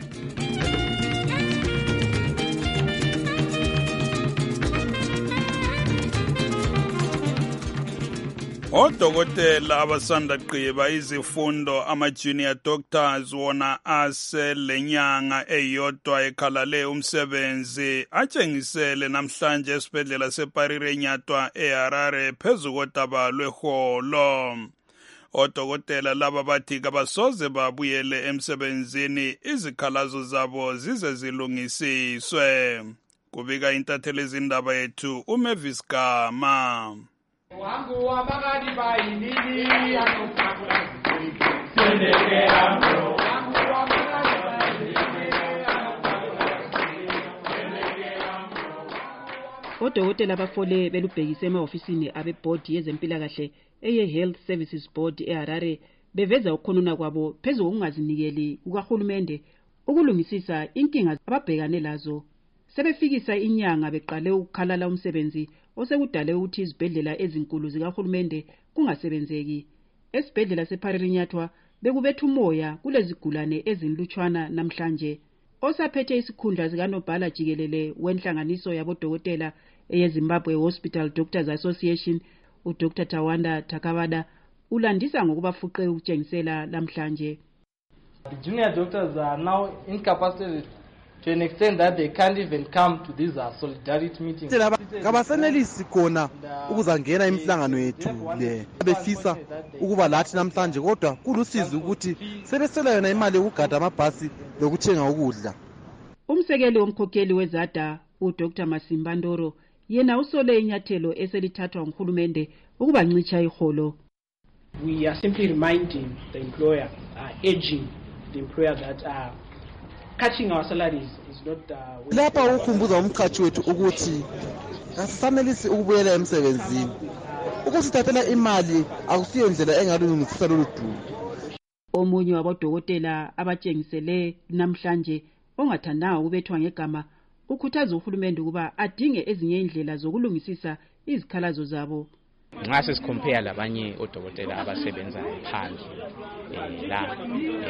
Odokotela abasanda gqiba izifundo ama-junior doctors wona aselenyanga eyodwa ekhalale umsebenzi atshengisele namhlanje esibhedlela seParire Nyatwa eHarare phezu kodaba lweholo. Odokotela laba bathi kabasoze babuyele emsebenzini izikhalazo zabo zize zilungisiswe. Kubika intatheli ezindaba yethu uMavis Gama. Wangu wa magadi bayinini anopakula sendeke amro wangu wa magadi bayinini anopakula sendeke amro. Odokotela bafole belubhekise emahofisini abebhodi yezempilakahle eye Health Services Board eHarare beveza ukukhonona kwabo phezulu kokungazinikeli kukahulumende ukulungisisa inkinga ababhekane lazo. Sebefikisa inyanga beqale ukukhalala umsebenzi osekudale ukuthi izibhedlela ezinkulu zikahulumende kungasebenzeki. Esibhedlela seParire Nyatwa bekubetha umoya kulezigulane ezinlutshwana namhlanje. Osaphethe isikhundla zikaNobhala Jikelele wenhlanganiso yabodokotela eyeZimbabwe Hospital Doctors Association uDr Tawanda Takabada ulandisa ngokubafuqe ukutshengisela namhlanje. The junior doctors are now incapacitated to an extent that they can't even come to these uh, solidarity meetings. Kabasenelisi khona ukuzangena imihlangano yethu le befisa ukuba lathi namhlanje kodwa kulusizi ukuthi sebesela yona imali yokugada amabhasi lokuthenga ukudla. Umsekeli womkhokheli wezada uDr Masimba Ndoro yena usole inyathelo eselithathwa nguhulumende ukubancicha iholo. We are simply reminding the employer, uh, urging the employer that uh, cutting our salaries is not uh, lapha ukhumbuza umkhathi wethu ukuthi asisanelisi ukubuyela emsebenzini. Ukusithathela imali akusiyo indlela engalungisisa lolu dumo. Omunye wabodokotela abatshengisele namhlanje ongathandanga ukubethwa ngegama ukhuthaza uhulumende ukuba adinge ezinye indlela zokulungisisa izikhalazo zabo. nxa sesicompare labanye odokotela abasebenzayo phandle eh, la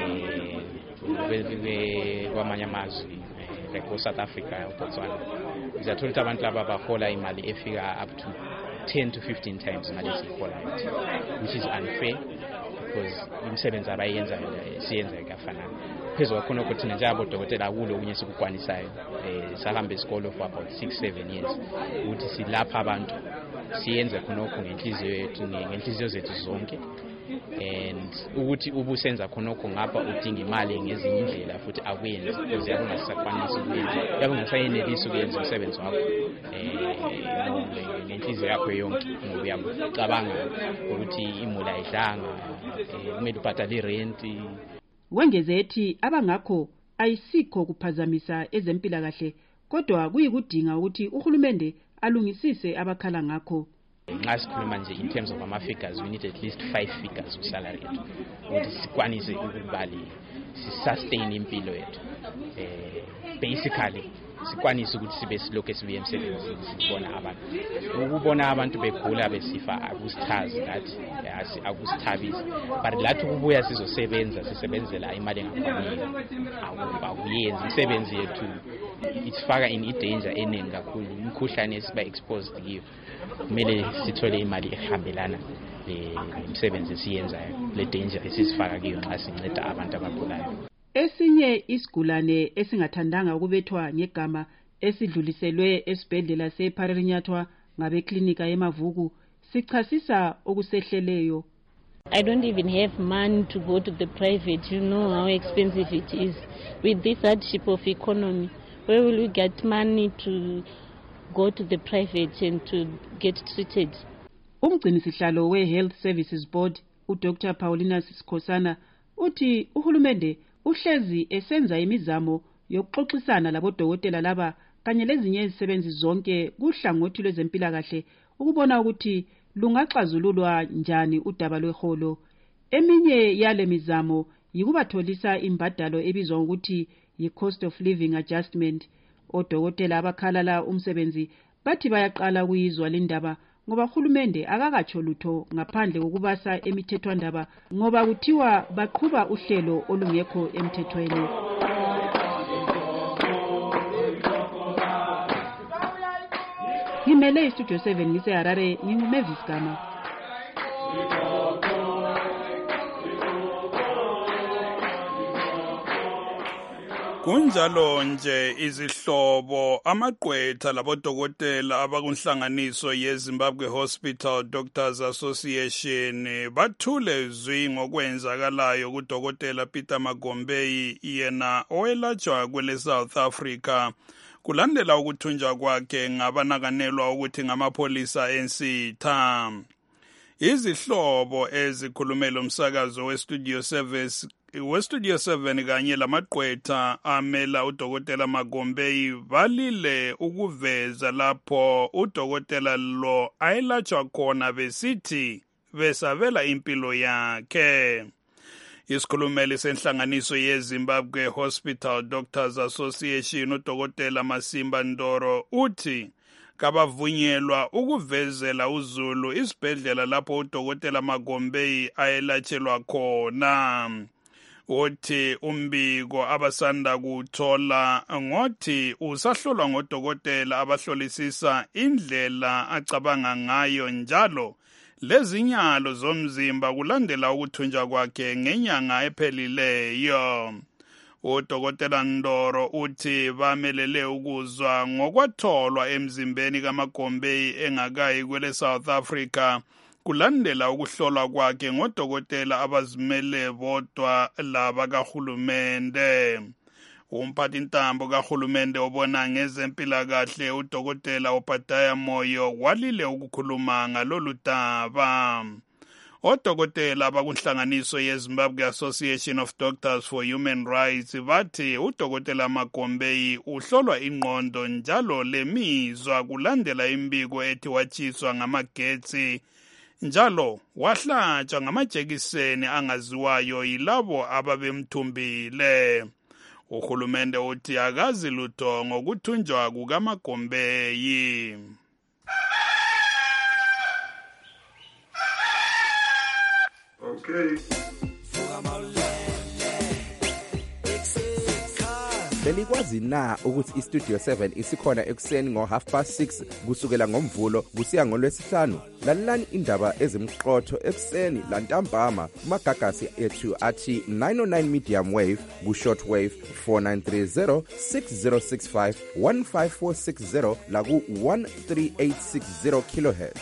eh, kwamanye amazwe like South Africa, Botswana, sizathola ukuthi abantu laba bahola imali efika up to ten to fifteen times imali esihola, which is unfair because imisebenzi abayenzayo siyenza ikafanana. Phezu kwakhona ukuthi njalo odokotela akulo okunye sikukwanisayo eh sahambe isikolo for about six seven years ukuthi silapha abantu siyenze khonokho ngenhliziyo yethu ngenhliziyo zethu zonke, and ukuthi ubusenza khonokho ngapha udinga imali ngezinye indlela futhi akuyenzi because yabe ngasakwanisi ukuyenza, yabe ngasayenelisi ukuyenza umsebenzi wakho eh ngenhliziyo yakho yonke, ngoba uyacabanga ukuthi imuli ayidlanga, kumele ubhadale rent. Wengeze ethi abangakho ayisikho kuphazamisa ezempilakahle, kodwa kuyikudinga ukuthi uhulumende alungisise abakhala ngakho. Nxa sikhuluma nje in terms of ama figures, we need at least five figures salary yethu ukuthi sikwanise ukubali sustain impilo yethu. Eh basically sikwanise ukuthi sibe silokho sibuye emsebenzini sibona abantu. Ukubona abantu begula besifa akusithazi ngathi akusithabisi, but lathi ukubuya sizosebenza sisebenzela imali engafanele akuyenzi imisebenzi yethu, isifaka in danger eningi kakhulu. Imikhuhlane esiba exposed kiyo kumele sithole imali ehambelana lemisebenzi esiyenzayo, le danger esisifaka kiyo nxa sinceda abantu abagulayo. Esinye isigulane esingathandanga ukubethwa ngegama esidluliselwe esibhedlela sePharirinyathwa ngabeklinika eMavuku sichasisa okusehleleyo. I don't even have money to go to the private. You know how expensive it is. With this hardship of economy, where will we get money to go to the private and to get treated? Umgcinisihlalo we-Health Services Board, uDr Paulinus Sikhosana, uthi uhulumende uhlezi esenza imizamo yokuxoxisana labodokotela laba kanye lezinye izisebenzi zonke kuhlangothi lwezempilakahle ukubona ukuthi lungaxazululwa njani udaba lweholo. Eminye yale mizamo yikubatholisa imbadalo ebizwa ukuthi yi-cost of living adjustment. Odokotela abakhalala umsebenzi bathi bayaqala kuyizwa lendaba ngoba uhulumende akakatsho lutho ngaphandle kokubasa emithethwandaba ngoba kuthiwa baqhuba uhlelo olungekho emthethweni. Ngimele istudio seven ngise Harare, nginguMavis Gama. Kunjalo nje izihlobo amagqwetha labodokotela abakunhlanganiso yeZimbabwe Hospital Doctors Association bathule zwi ngokwenzakalayo kudokotela Peter Magombei yena owelatshwa kwele South Africa kulandela ukuthunjwa kwakhe ngabanakanelwa ukuthi ngamapolisa ensitha. Izihlobo ezikhulumela umsakazo weStudio Service weStudio seven kanye lamagqwetha amela udokotela Magombei balile ukuveza lapho udokotela lo ayelatshwa khona besithi besabela impilo yakhe. Isikhulumeli senhlanganiso yeZimbabwe Hospital Doctors Association udokotela Masimba Ndoro uthi kabavunyelwa ukuvezela uzulu isibhedlela lapho udokotela Magombei ayelatshelwa khona. Uthi umbiko abasanda kuthola ngothi usahlolwa ngodokotela abahlolisisa indlela acabanga ngayo njalo lezinyalo zomzimba kulandela ukuthunjwa kwakhe ngenyanga ephelileyo. Udokotela Ndoro uthi bamelele ukuzwa ngokwatholwa emzimbeni kaMagombei engakayi kwele South Africa kulandela ukuhlolwa kwakhe ngodokotela abazimele bodwa laba kahulumende. Umphathi ntambo kahulumende obona ngezempilakahle udokotela Obadiah Moyo walile ukukhuluma ngalolu daba. Odokotela abakunhlanganiso yeZimbabwe Association of Doctors for Human Rights bathi udokotela Magombei uhlolwa ingqondo njalo lemizwa kulandela imbiko ethi watshiswa ngamagetsi njalo wahlatshwa ngamajekiseni angaziwayo yilabo ababemthumbile. Uhulumende uthi akazi lutho ngokuthunjwa kukaMagombei. Okay. Belikwazi na ukuthi iStudio seven isikhona ekuseni ngo half past six kusukela ngomvulo kusiya ngolwesihlanu. Lalelani indaba ezimqotho ekuseni lantambama kumagagasi ethu athi nine oh nine medium wave ku short wave four nine three zero six zero six five one five four six zero la ku one three eight six zero kilohertz.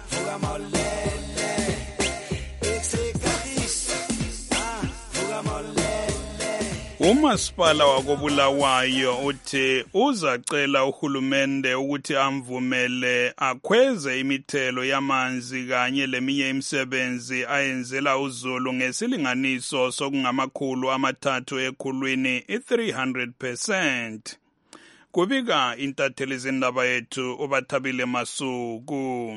Umasipala wakobulawayo uthi uzacela uhulumende ukuthi amvumele akhweze imithelo yamanzi kanye leminye imisebenzi ayenzela uZulu ngesilinganiso sokungamakhulu amathathu ekhulwini i-three hundred percent. Kubika intatheli zindaba yethu uBathabile Masuku.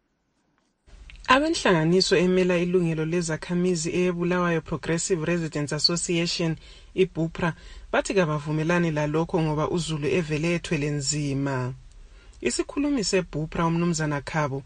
Abenhlanganiso emela ilungelo lezakhamizi eBulawayo Progressive Residents Association iBupra bathi kabavumelani lalokho ngoba uZulu evele ethwele nzima. Isikhulumi seBupra umnumzana Khabo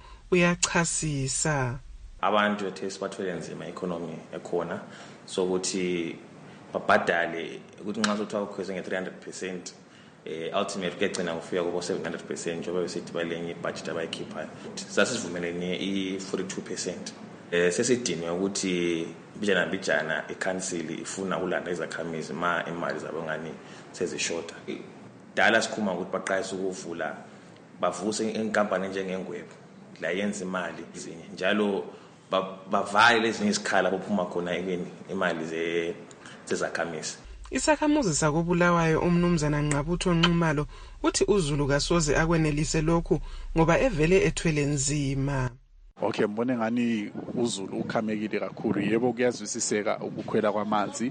uyachasisa. Abantu bethe sibathwele nzima economy ekhona so ukuthi babhadale ukuthi nxa sothiwa ukhweze nge three hundred percent eh ultimate kugcina kufika kubo seven hundred percent njengoba besithi balenye budget abayikhiphayo. Sasivumelene i forty-two percent. Eh sesidinwe ukuthi bijana bijana iCouncil ifuna ulanda izakhamizi ma imali zabo ngani sezishota. Dala sikhuma ukuthi baqayisa ukuvula bavuse inkampani njengengwebo la yenza imali izinye njalo bavale lezinye isikhala bophuma khona ekweni imali ze zezakhamizi. Isakhamuzi sakobulawayo umnumzana Nqabutho Nxumalo uthi uZulu kasoze akwenelise lokhu ngoba evele ethwele nzima. Okay, mbone ngani uZulu ukhamekile kakhulu. Yebo kuyazwisiseka ukukhwela kwamanzi.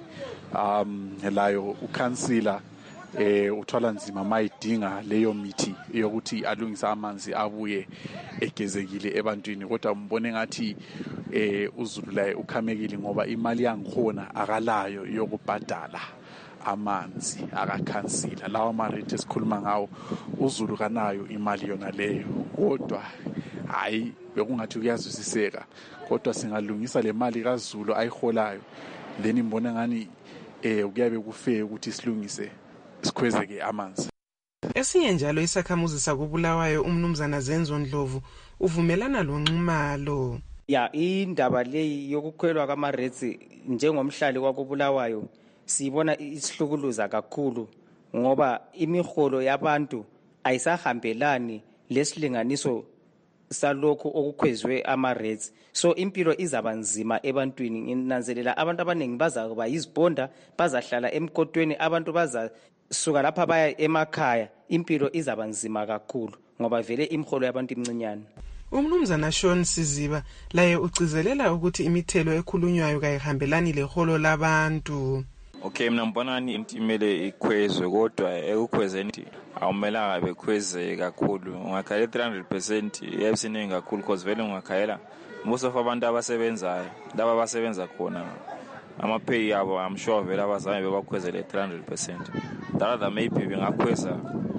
Um layo ukhansila eh uthwala nzima mayidinga leyo mithi yokuthi alungisa amanzi abuye egezekile ebantwini kodwa mbone ngathi eh uZulu la ukhamekile ngoba imali yangikhona akalayo yokubhadala amanzi akakhansila lawa marate esikhuluma ngawo uZulu kanayo imali yona leyo kodwa hayi bekungathi kuyazwisiseka kodwa singalungisa le mali kaZulu ayiholayo then imbona ngani eh kuyabe kufe ukuthi silungise sikhwezeke amanzi. Esinye njalo isakhamuzi sakobulawayo umnumzana Zenzo Ndlovu uvumelana lo Nxumalo. Ya indaba leyi yokukhwelwa kwama-rates njengomhlali kwakobulawayo sibona isihlukuluza kakhulu ngoba imiholo yabantu ayisahambelani lesilinganiso salokho okukhwezwe ama-rates so impilo izaba nzima ebantwini. Nginanzelela abantu abaningi baza kuba yizibonda bazahlala emkotweni abantu baza suka lapha baya emakhaya impilo izaba nzima kakhulu ngoba vele imiholo yabantu imncinyane. Umnumzana Sean Siziba laye ucizelela ukuthi imithelo ekhulunywayo kayihambelani leholo labantu. Okay, mina mbonani imtimele ikhwezwe kodwa ekukhwezeni awumelanga bekhweze kakhulu. Ungakhayela three hundred percent yebisiningi kakhulu because vele ungakhayela most of abantu abasebenzayo laba basebenza khona ama pay yabo I'm sure vele abazame bebakhwezele three hundred percent. Rather maybe bengakhweza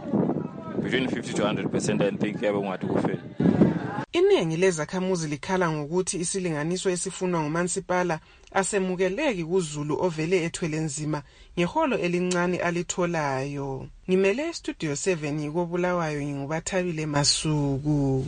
between fifty to one hundred percent and think yabe ungathi kufela. Iningi lezakhamuzi likhala ngokuthi isilinganiso esifunwa ngumansipala asemukeleki kuZulu ovele ethwele nzima ngeholo elincane alitholayo. Ngimele Studio seven yikobulawayo ngingubathabile Masuku.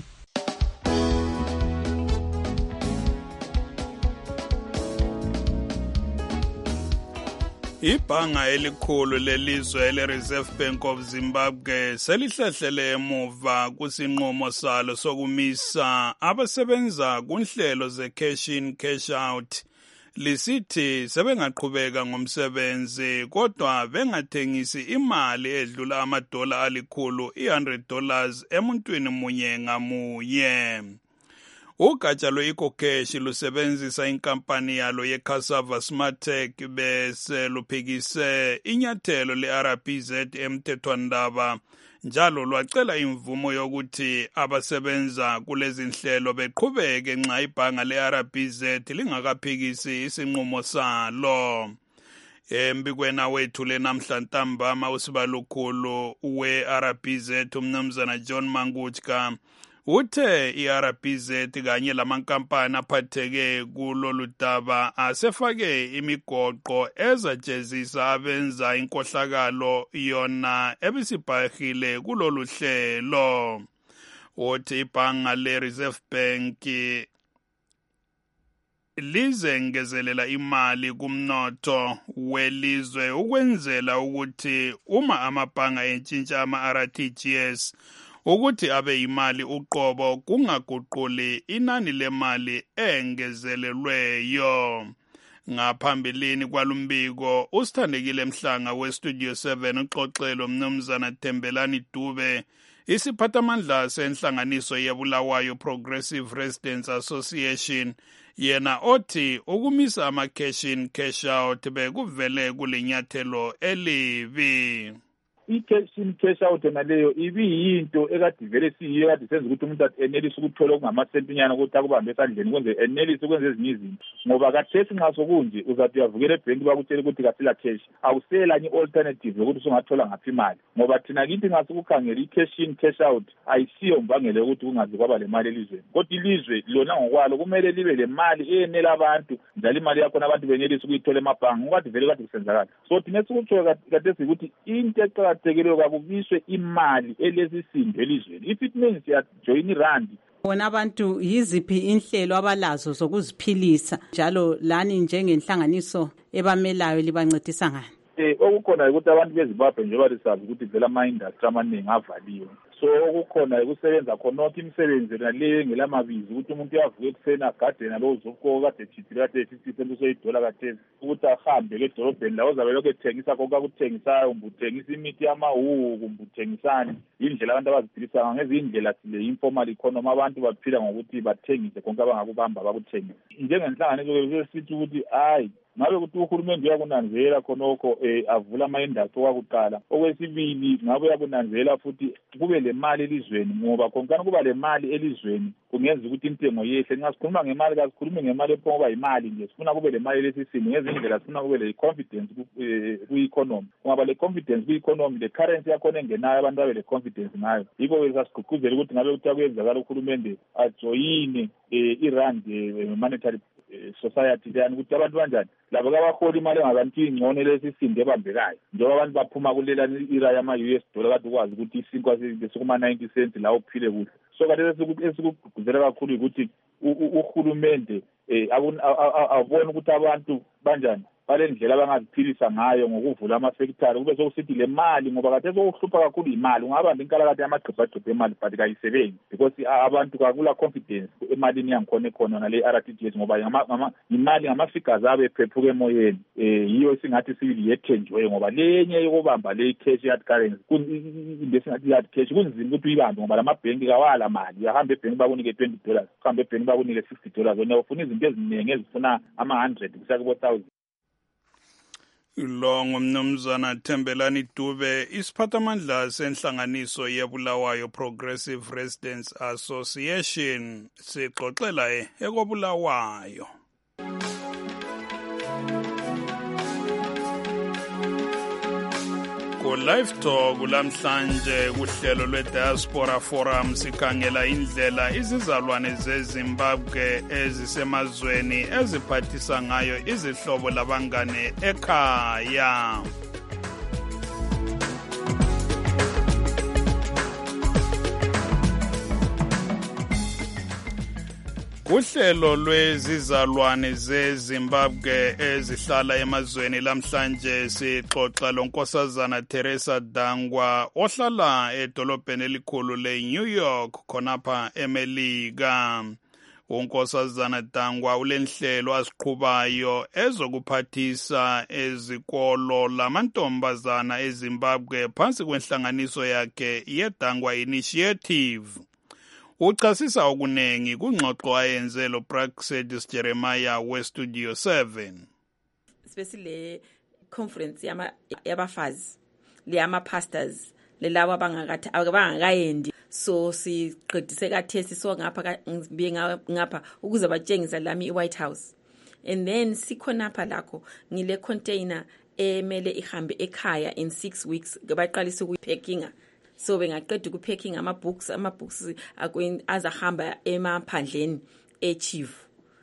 Ibhanga elikhulu lelizwe le-Reserve Bank of Zimbabwe selihlehlele emuva kusinqumo salo sokumisa abasebenza kunhlelo ze-cash in cash out. Lisithi sebengaqhubeka ngomsebenzi kodwa bengathengisi imali edlula amadola alikhulu one hundred dollars emuntwini munye ngamunye. Ugatsha lwe-EcoCash lusebenzisa inkampani yalo ye-Cassava Smartech bese luphikise inyathelo le-R B Z emthethwandaba njalo lwacela imvumo yokuthi abasebenza kulezi nhlelo beqhubeke nxa ibhanga le-R B Z lingakaphikisi isinqumo salo. Embikweni wethu lenamhla ntambama usibalukhulu we-R B Z umnumzana John Mangutshka uthe i-R B Z kanye lamankampani aphatheke kulolu daba asefake imigoqo ezajezisa abenza inkohlakalo yona ebisibhahile kulolu hlelo. Uthi ibhanga le-Reserve Bank lizengezelela imali kumnotho welizwe ukwenzela ukuthi uma amabhanga entshintsha ama-R T G S ukuthi abe yimali uqobo kungaguquli inani lemali engezelelweyo. Ngaphambilini kwalumbiko usithandekile Mhlanga we-Studio seven uxoxelo mnumzana Thembelani Dube isiphathamandla senhlanganiso yeBulawayo Progressive Residents Association yena othi ukumisa ama-cash in cash out bekuvele kulinyathelo elibi. I-cash in cash out naleyo ibiyinto ekade vele siyiyo kade senza ukuthi umuntu enelise ukuthola okungamasentinyana ukuthi akubambe esandleni kwenze enelise ukwenza ezinye izinto ngoba kathesi nxa sokunje uzathi uyavukela ebhenki bakutshela ukuthi kasila cash awuselanye i-alternative yokuthi usungathola ngaphi imali ngoba thina kithi nxa sikukhangela i-cash in cash out ayisiyo mbangela yokuthi kungazi kwaba le mali elizweni kodwa ilizwe lona ngokwalo kumele libe le mali eyenela abantu njalo imali yakhona abantu benelise ukuyithola emabhangi ngokade vele kade kusenzakala so thina sikutsho kathesi ukuthi into eqakathekileyo kakubiswe imali elesisindo elizweni if it means yajoin irand. Bona abantu yiziphi inhlelo abalazo zokuziphilisa njalo lani njengenhlanganiso ebamelayo libancedisa ngani? Eh okukhona ukuthi abantu beZimbabwe njengoba lisazi ukuthi vela ama-industry amaningi avaliwe so okukhona ukusebenza khonokho imisebenzi naleyo ngelamabizi ukuthi umuntu uyavuka ekuseni agadena lo uzokoko kade ethithile kade fifty cent usoyidola kathesi ukuthi ahambe edolobheni la uzabe lokhu ethengisa konke akuthengisayo kumbe uthengisa imithi yamahuhu kumbe uthengisani indlela abantu abaziphilisa ngezindlela sile informal economy abantu baphila ngokuthi bathengise konke abangakubamba bakuthengise njengenhlanganiso sithi ukuthi hayi ngabe ukuthi uhulumende uyakunanzela khonokho eh avula ama-industry okwakuqala okwesibili ngabe uyakunanzela futhi kube le mali elizweni ngoba konkana kuba le mali elizweni kungenza ukuthi intengo yehle nxa sikhuluma ngemali kasikhulumi ngemali ephongoba yimali nje sifuna kube le mali lesisimo ngezindlela sifuna kube le confidence ku-economy ngoba le confidence ku-economy le currency yakhona engenayo abantu babe le confidence ngayo yikho besasigqugquzela ukuthi ngabe ukuthi akuyenzakala uhulumende ajoyine i-rand monetary society yani ukuthi abantu banjani labo kabahola imali engabantu ingcono lesisinde ebambekayo njengoba abantu baphuma kulela ira yama-U S dollar kade ukwazi ukuthi isinkwa sesukuma ninety cents la uphile kuhle so kade esikugqugquzela kakhulu ukuthi uhulumende abone ukuthi abantu banjani bale ndlela abangaziphilisa ngayo ngokuvula ama-sector kube sokusithi le mali ngoba kade sokuhlupha kakhulu imali ungabamba inkalakade yamagqibhagqibhe emali but kayisebenzi because abantu kakula confidence emalini yangikhona ekhona nale R T G S ngoba imali ngama-figures abe ephephuka emoyeni um yiyo singathi sibili yethenjiweyo ngoba lenye yokubamba le cash hard currency into singathi hard cash kunzima ukuthi uyibambe ngoba lamabhenki kawala mali uyahamba ebhenki bakunike twenty dollars uhambe ebhenki bakunike sixty dollars wena ufuna izinto eziningi ezifuna ama-hundred kusiya kubo-thousand. Lo ngumnumzana Thembelani Dube isiphathamandla senhlanganiso yeBulawayo Progressive Residents Association sixoxela ekobulawayo. Ku live talk lamhlanje kuhlelo lwe-Diaspora Forum sikhangela indlela izizalwane zeZimbabwe ezisemazweni eziphathisa ngayo izihlobo labangane ekhaya. Uhlelo lwezizalwane zeZimbabwe ezihlala emazweni lamhlanje sixoxa lonkosazana Teresa Dangwa ohlala edolobheni elikhulu le-New York khonapha eMelika. Unkosazana Dangwa ulenhlelo aziqhubayo ezokuphathisa ezikolo lamantombazana eZimbabwe phansi kwenhlanganiso yakhe yeDangwa Initiative. Uchasisa okunengi kungxoxo ayenze lo Praxedis Jeremiah we-Studio seven. Especially conference yama yabafazi leyama pastors lelawa abangakathi abangakayendi so siqedise kathesi so ngapha ngibe ngapha ukuze batshengisa lami iWhite House and then sikhonapha lakho ngile container emele ihambe ekhaya in six weeks baqalisa ukuyipackinga so bengaqeda ukupacking ama-books ama-books azahamba emaphandleni eChief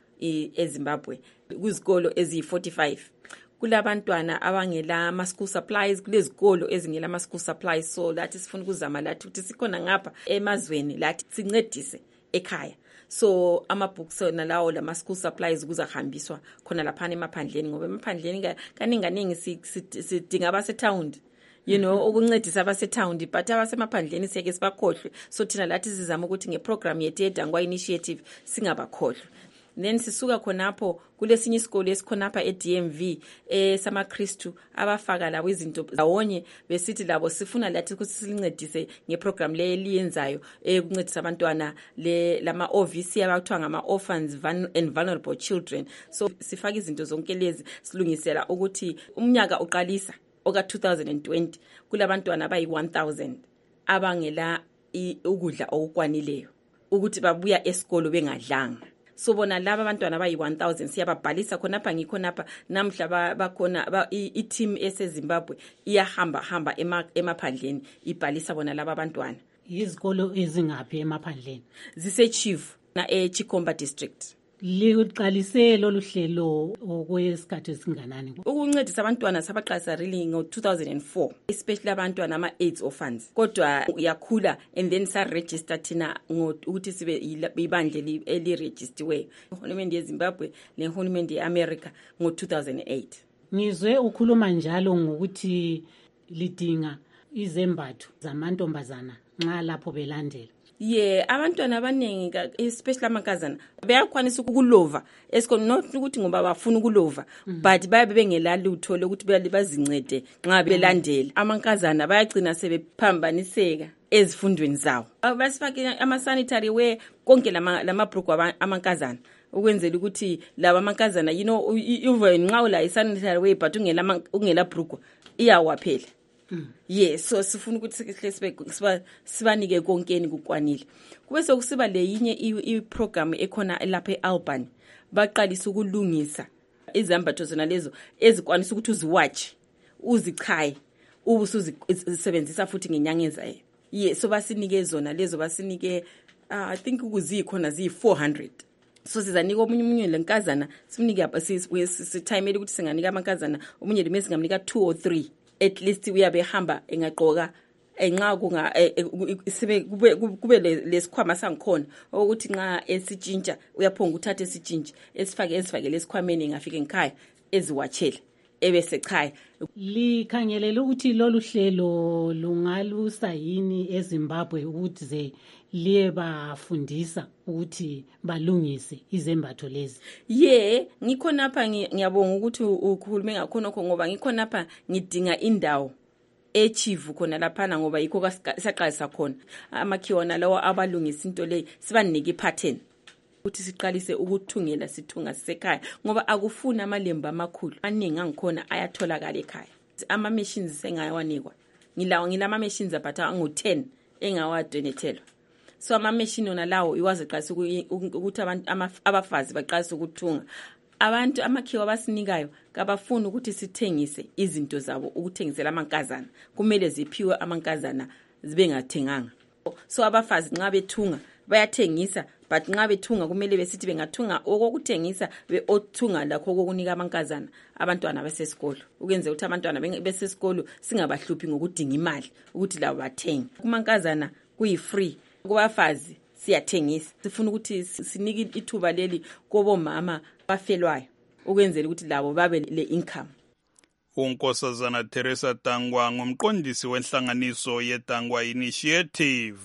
eZimbabwe kuzikolo eziyi-forty-five. Kulabantwana abangela ama-school supplies, kulezikolo ezingela ama-school supplies, so lathi sifuna ukuzama lathi ukuthi sikhona ngapha emazweni lathi sincedise ekhaya. So ama-books nalawo lama-school supplies kuzahambiswa khona laphana emaphandleni, ngoba emaphandleni kaningi kaningi sidinga abasetown, you know, ukuncedisa abasetown, but abasemaphandleni siyeke sibakhohlwe. So thina lathi sizama ukuthi ngeprogram yethu yeDangwa initiative singabakhohlwe. Then sisuka khonapho kulesinye isikole esikhonapha e-D M V esamaKristu abafaka labo izinto zawonye besithi labo sifuna lathi ukuthi silincedise ngeprogram le eliyenzayo ukuncedisa abantwana le lama O V C abathwa ngama orphans and vulnerable children. So sifaka izinto zonke lezi silungisela ukuthi umnyaka uqalisa oka two thousand twenty kulabantwana abayi one thousand abangela ukudla okukwanileyo ukuthi babuya esikolo bengadlanga. So bona laba abantwana abayi one thousand siyababhalisa khonapha ngikhonapha namhla bakhona i-team eseZimbabwe iyahamba hamba emaphandleni ibhalisa bona laba abantwana. Izikolo ezingaphi emaphandleni? ZiseChief na eChikomba district. Liqalise lolu hlelo okwesikhathi esinganani? Ukuncedisa abantwana sabaqalisa really ngo two thousand four, especially abantwana ama AIDS orphans. Kodwa yakhula and then sa register thina ukuthi sibe ibandle eli registerwe. Uhulumende yeZimbabwe lehulumende yeAmerica ngo two thousand eight. Ngizwe ukhuluma njalo ngokuthi lidinga izembatho zamantombazana nxa lapho belandela. Yeah, abantwana abaningi especially amankazana bayakwanisa ukulova esikole, not ukuthi ngoba bafuna ukulova, but bayabe bengelali uthole ukuthi bazincede nxa belandela. Amankazana bayagcina sebephambaniseka ezifundweni zawo. Basifake ama sanitary wear konke lama lamabruku amankazana ukwenzela ukuthi laba amankazana, you know, even nxa ula isanitary wear but ungela ungela bruku iyawaphela. Mm. Yes, so sifuna ukuthi sihle sibanike konkeni kukwanile. Kube sokusiba le yinye iprogram ekhona lapha eAlbany baqalisa ukulungisa izambatho zona lezo ezikwanisa ukuthi uziwatch uzichaye ubusuzisebenzisa futhi ngenyanga ezayo. Yes, so basinike zona lezo basinike uh, I think ukuzikhona ziyi four hundred. So sizanika omunye umunye lenkazana simnike sitime ukuthi singanika amankazana omunye limesi ngamnika two or three. At least uyabe hamba engaqoka enqa kunga sibe kube kube lesikhwama sangikhona ukuthi nxa esitshintsha uyaphonga uthathe esitshintsha esifake esifake lesikhwameni ngafike ngikhaya eziwatshele ebese chaya. Likhangelela ukuthi lolu hlelo lungalusa yini eZimbabwe ukuthi ze liye bafundisa ukuthi balungise izembatho lezi? Yeah, ngikhona lapha ngiyabonga ukuthi ukhulume ngakhona khona ngoba ngikhona lapha ngidinga indawo eChief khona laphana ngoba yikho saqalisa khona amakhiwana lawo abalungisa into le sibanike ipattern ukuthi siqalise ukuthungela sithunga sisekhaya ngoba akufuna amalembu amakhulu aningi angikhona ayatholakala ekhaya. Ama machines sengayawanikwa ngilawo ngilama machines aphatha ngo ten engawadonethelwa. So ama machine ona lawo iwazi qalisa ukuthi abantu abafazi baqalisa ukuthunga. Abantu amakhiwa basinikayo kabafuna ukuthi sithengise izinto zabo ukuthengisela amankazana, kumele ziphiwe amankazana zibe ngathenganga. So abafazi nxa bethunga bayathengisa, but nxa bethunga kumele besithi bengathunga okokuthengisa beothunga lakho kokunika amankazana abantwana besesikolo, ukwenza ukuthi abantwana besesikolo singabahluphi ngokudinga imali ukuthi labo bathenge. Kumankazana kuyi free, kubafazi siyathengisa. Sifuna ukuthi sinike ithuba leli kobomama bafelwayo ukwenzela ukuthi labo babe le income. uNkosazana Teresa Dangwa ngumqondisi wenhlanganiso yeDangwa Initiative.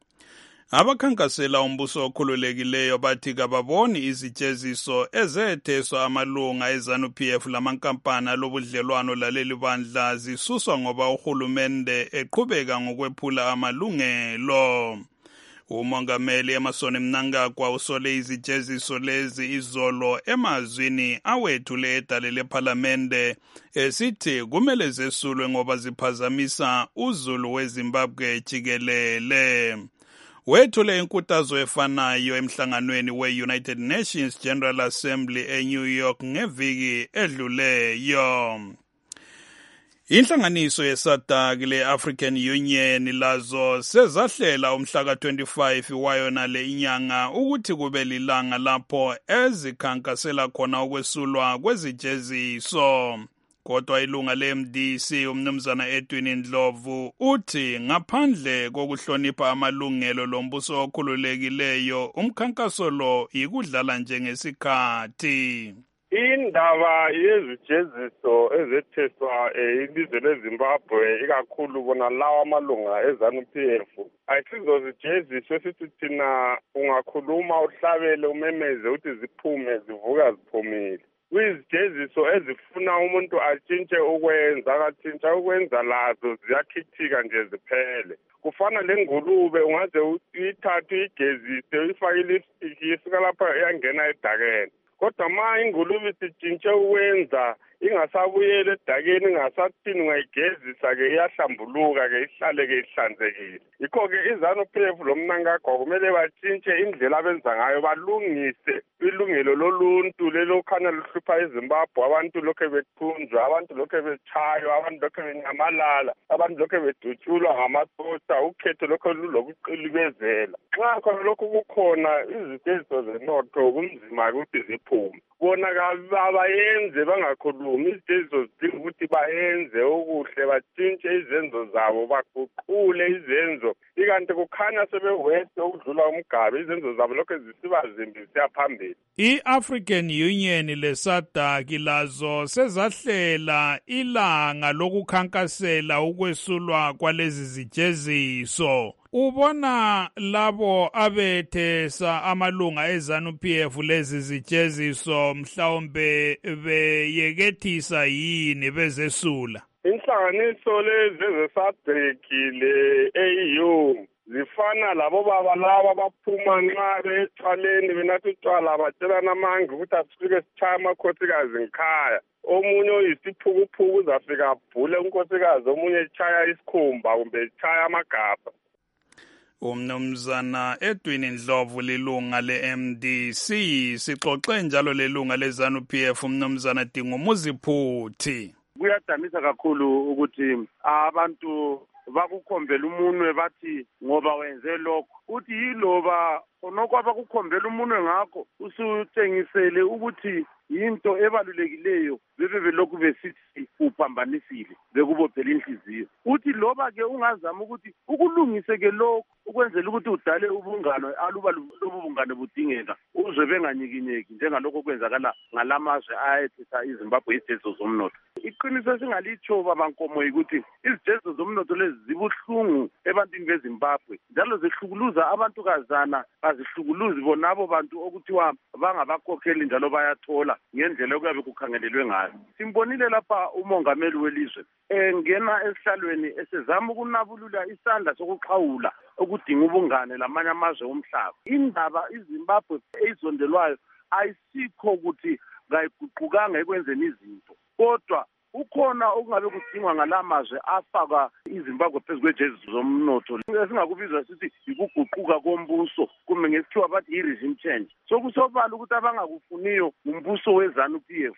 Abakhankasela umbuso okhululekileyo bathi kababoni izijeziso ezetheswa amalunga eZANU-P F lamankampani lobudlelwano laleli bandla zisuswa ngoba uhulumende eqhubeka ngokwephula amalungelo. Umongameli Emmerson Mnangagwa usole izijeziso lezi izolo emazwini awethule edale lePhalamende esithi kumele zesulwe ngoba ziphazamisa uzulu weZimbabwe jikelele. Wethule inkuthazo efanayo emhlanganweni we-United Nations General Assembly eNew York ngeviki edluleyo. Inhlanganiso yeSADC le-African Union lazo sezahlela umhla ka twenty-five wayona le inyanga ukuthi kube lilanga lapho ezikhankasela khona ukwesulwa kwezijeziso. Kodwa ilunga le-M D C umnumzana Edwin Ndlovu uthi ngaphandle kokuhlonipha amalungelo lombuso okhululekileyo umkhankaso lo ikudlala njengesikhathi. Indaba yezijeziso ezetheswa ilizwe leZimbabwe ikakhulu bona lawa amalunga eZANU P F ayisizo zijeziso esithi thina ungakhuluma uhlabele umemeze uthi ziphume zivuka ziphumile. Kuyizijeziso ezifuna umuntu atshintshe ukwenza akatshintsha ukwenza lazo ziyakhithika nje ziphele. Kufana lengulube ungaze uyithathe uyigezise uyifake ilipstick isuka lapha iyangena edakeni. Kodwa ma ingulube sitshintshe ukwenza ingasabuyela edakeni ingasathini ungayigezisa ke iyahlambuluka ke ihlale ke ihlanzekile. Yikho ke iZANU P F lomnankagwa kumele batshintshe indlela abenza ngayo balungise ilungelo loluntu lelokhana luhlupha eZimbabwe abantu lokho bethunjwa abantu lokho betshaywa abantu lokho benyamalala abantu lokho bedutshulwa ngamasotsha ukhetho lokho lulokuqilibezela. Nxa khona lokho kukhona izitezo zenotho kunzima ukuthi ziphume. Bona abayenze bangakhulumi izitezo zidinga ukuthi bayenze okuhle batshintshe izenzo zabo baguqule izenzo ikanti kukhanya sebewese ukudlula umgabe izenzo zabo lokho zisiba zimbi siyaphambili. I-African Union le-SADC lazo sezahlela ilanga lokukhankasela ukwesulwa kwalezi zijeziso. Ubona labo abethesa amalunga eZANU P F lezi zijeziso mhlawumbe beyekethisa yini bezesula? Inhlanganiso lezi ze-SADC le-A U zifana labo baba laba baphuma nxa bethwaleni benatha utshwala batshelana amanga ukuthi asifike sitshaya amakhosikazi ngikhaya. Omunye oyisiphukuphuku uzafika abhule unkosikazi omunye etshaya isikhumba kumbe etshaya amagabha. Umnumzana Edwin Ndlovu lilunga le-M D C sixoxe njalo lelunga leZANU P F umnumzana Dingumuzi Phuthi. Kuyadamisa kakhulu ukuthi abantu bakukhombela umunwe bathi ngoba wenze lokho uthi yiloba onokho abakukhombela umunwe ngakho usutshengisele ukuthi into ebalulekileyo bebe belokhu besithi uphambanisile bekubophela inhliziyo uthi loba ke ungazama ukuthi ukulungise ke lokho ukwenzela ukuthi udale ubungano aluba lobu bungane budingeka uzwe benganyikinyeki njengalokho kwenzakala ngalamazwe ayethisa iZimbabwe izijezo zomnotho. Iqiniso singalitsho babankomo ukuthi izijezo zomnotho lezi zibuhlungu ebantwini beZimbabwe njalo zihlukuluza abantu kazana bazihlukuluzi bonabo bantu okuthiwa bangabakhokheli njalo bayathola ngendlela okuyabe kukhangelelwe ngayo. Simbonile lapha umongameli welizwe engena esihlalweni esezama ukunabulula isandla sokuxhawula okudinga ubungane lamanye amazwe omhlaba. Indaba iZimbabwe eyizondelwayo ayisikho ukuthi ngayiguqukanga ekwenzeni izinto kodwa ukhona okungabe kudingwa ngalamazwe afaka iZimbabwe phezu kwejeziso zomnotho esingakubiza sithi yikuguquka kombuso kumbe ngesikhiwa bathi yi-regime change. Sokusobala ukuthi abangakufuniyo umbuso weZANU P F.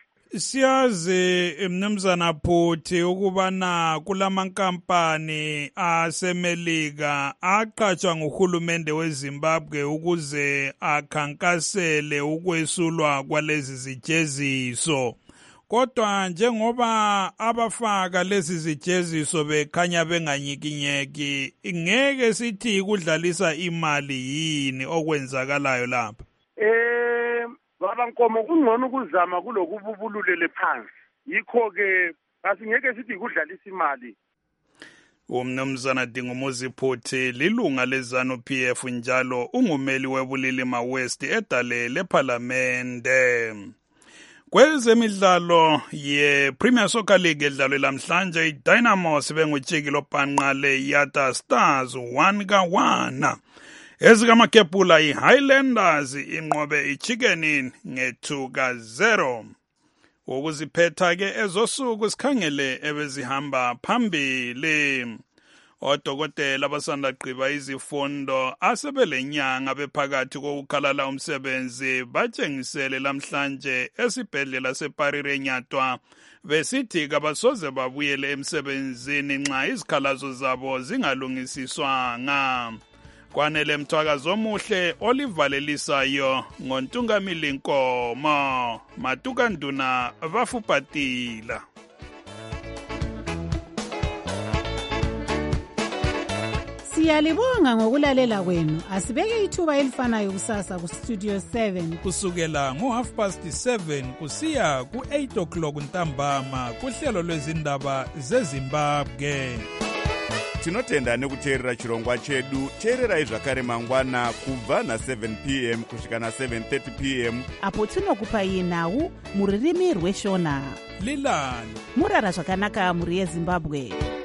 Siyazi mnumzana Phuthi ukubana kulamankampani asemelika aqhatshwa nguhulumende weZimbabwe ukuze akhankasele ukwesulwa kwalezi zijeziso. Kodwa njengoba abafaka lezi zijeziso bekhanya benganyikinyeki ngeke sithi kudlalisa imali yini okwenzakalayo lapha. Eh babankomo kungcono ukuzama kulokububululele phansi yikho ke asingeke sithi kudlalisa imali. Umnumzana Dingumuzi Phuthi lilunga leZANU P F njalo ungumeli webulilima West edale leParlamente. Kwezemidlalo ye-Premier Soccer League edlalwe lamhlanje iDynamo sibengujiki lobhanqa le-Yata Stars one ka one. Ezikamakepula iHighlanders inqobe iChicken nge-two ka zero. Ukuziphetha ke ezosuku sikhangele ebezihamba phambili. Odokotela abasanda gqiba izifundo asebelenyanga bephakathi kokukhalala umsebenzi batshengisele lamhlanje esibhedlela seParire Nyatwa besithi kabasoze babuyele emsebenzini nxa izikhalazo zabo zingalungisiswanga. Kwanele Mthwakazi omuhle olivalelisayo ngoNtungamili Nkomo Matuka Nduna Vafupatila. Siyalibonga ngokulalela kwenu. Asibeke ithuba elifanayo kusasa ku Studio seven kusukela ngo half past seven kusiya ku eight o'clock ntambama kuhlelo lwezindaba zeZimbabwe. Tinotenda nekuteerera chirongwa chedu. Teererai zvakare mangwana kubva na seven p m kusvika na seven thirty p m apo tinokupai nhau muririmi rweshona. Lilani murara zvakanaka muri yeZimbabwe.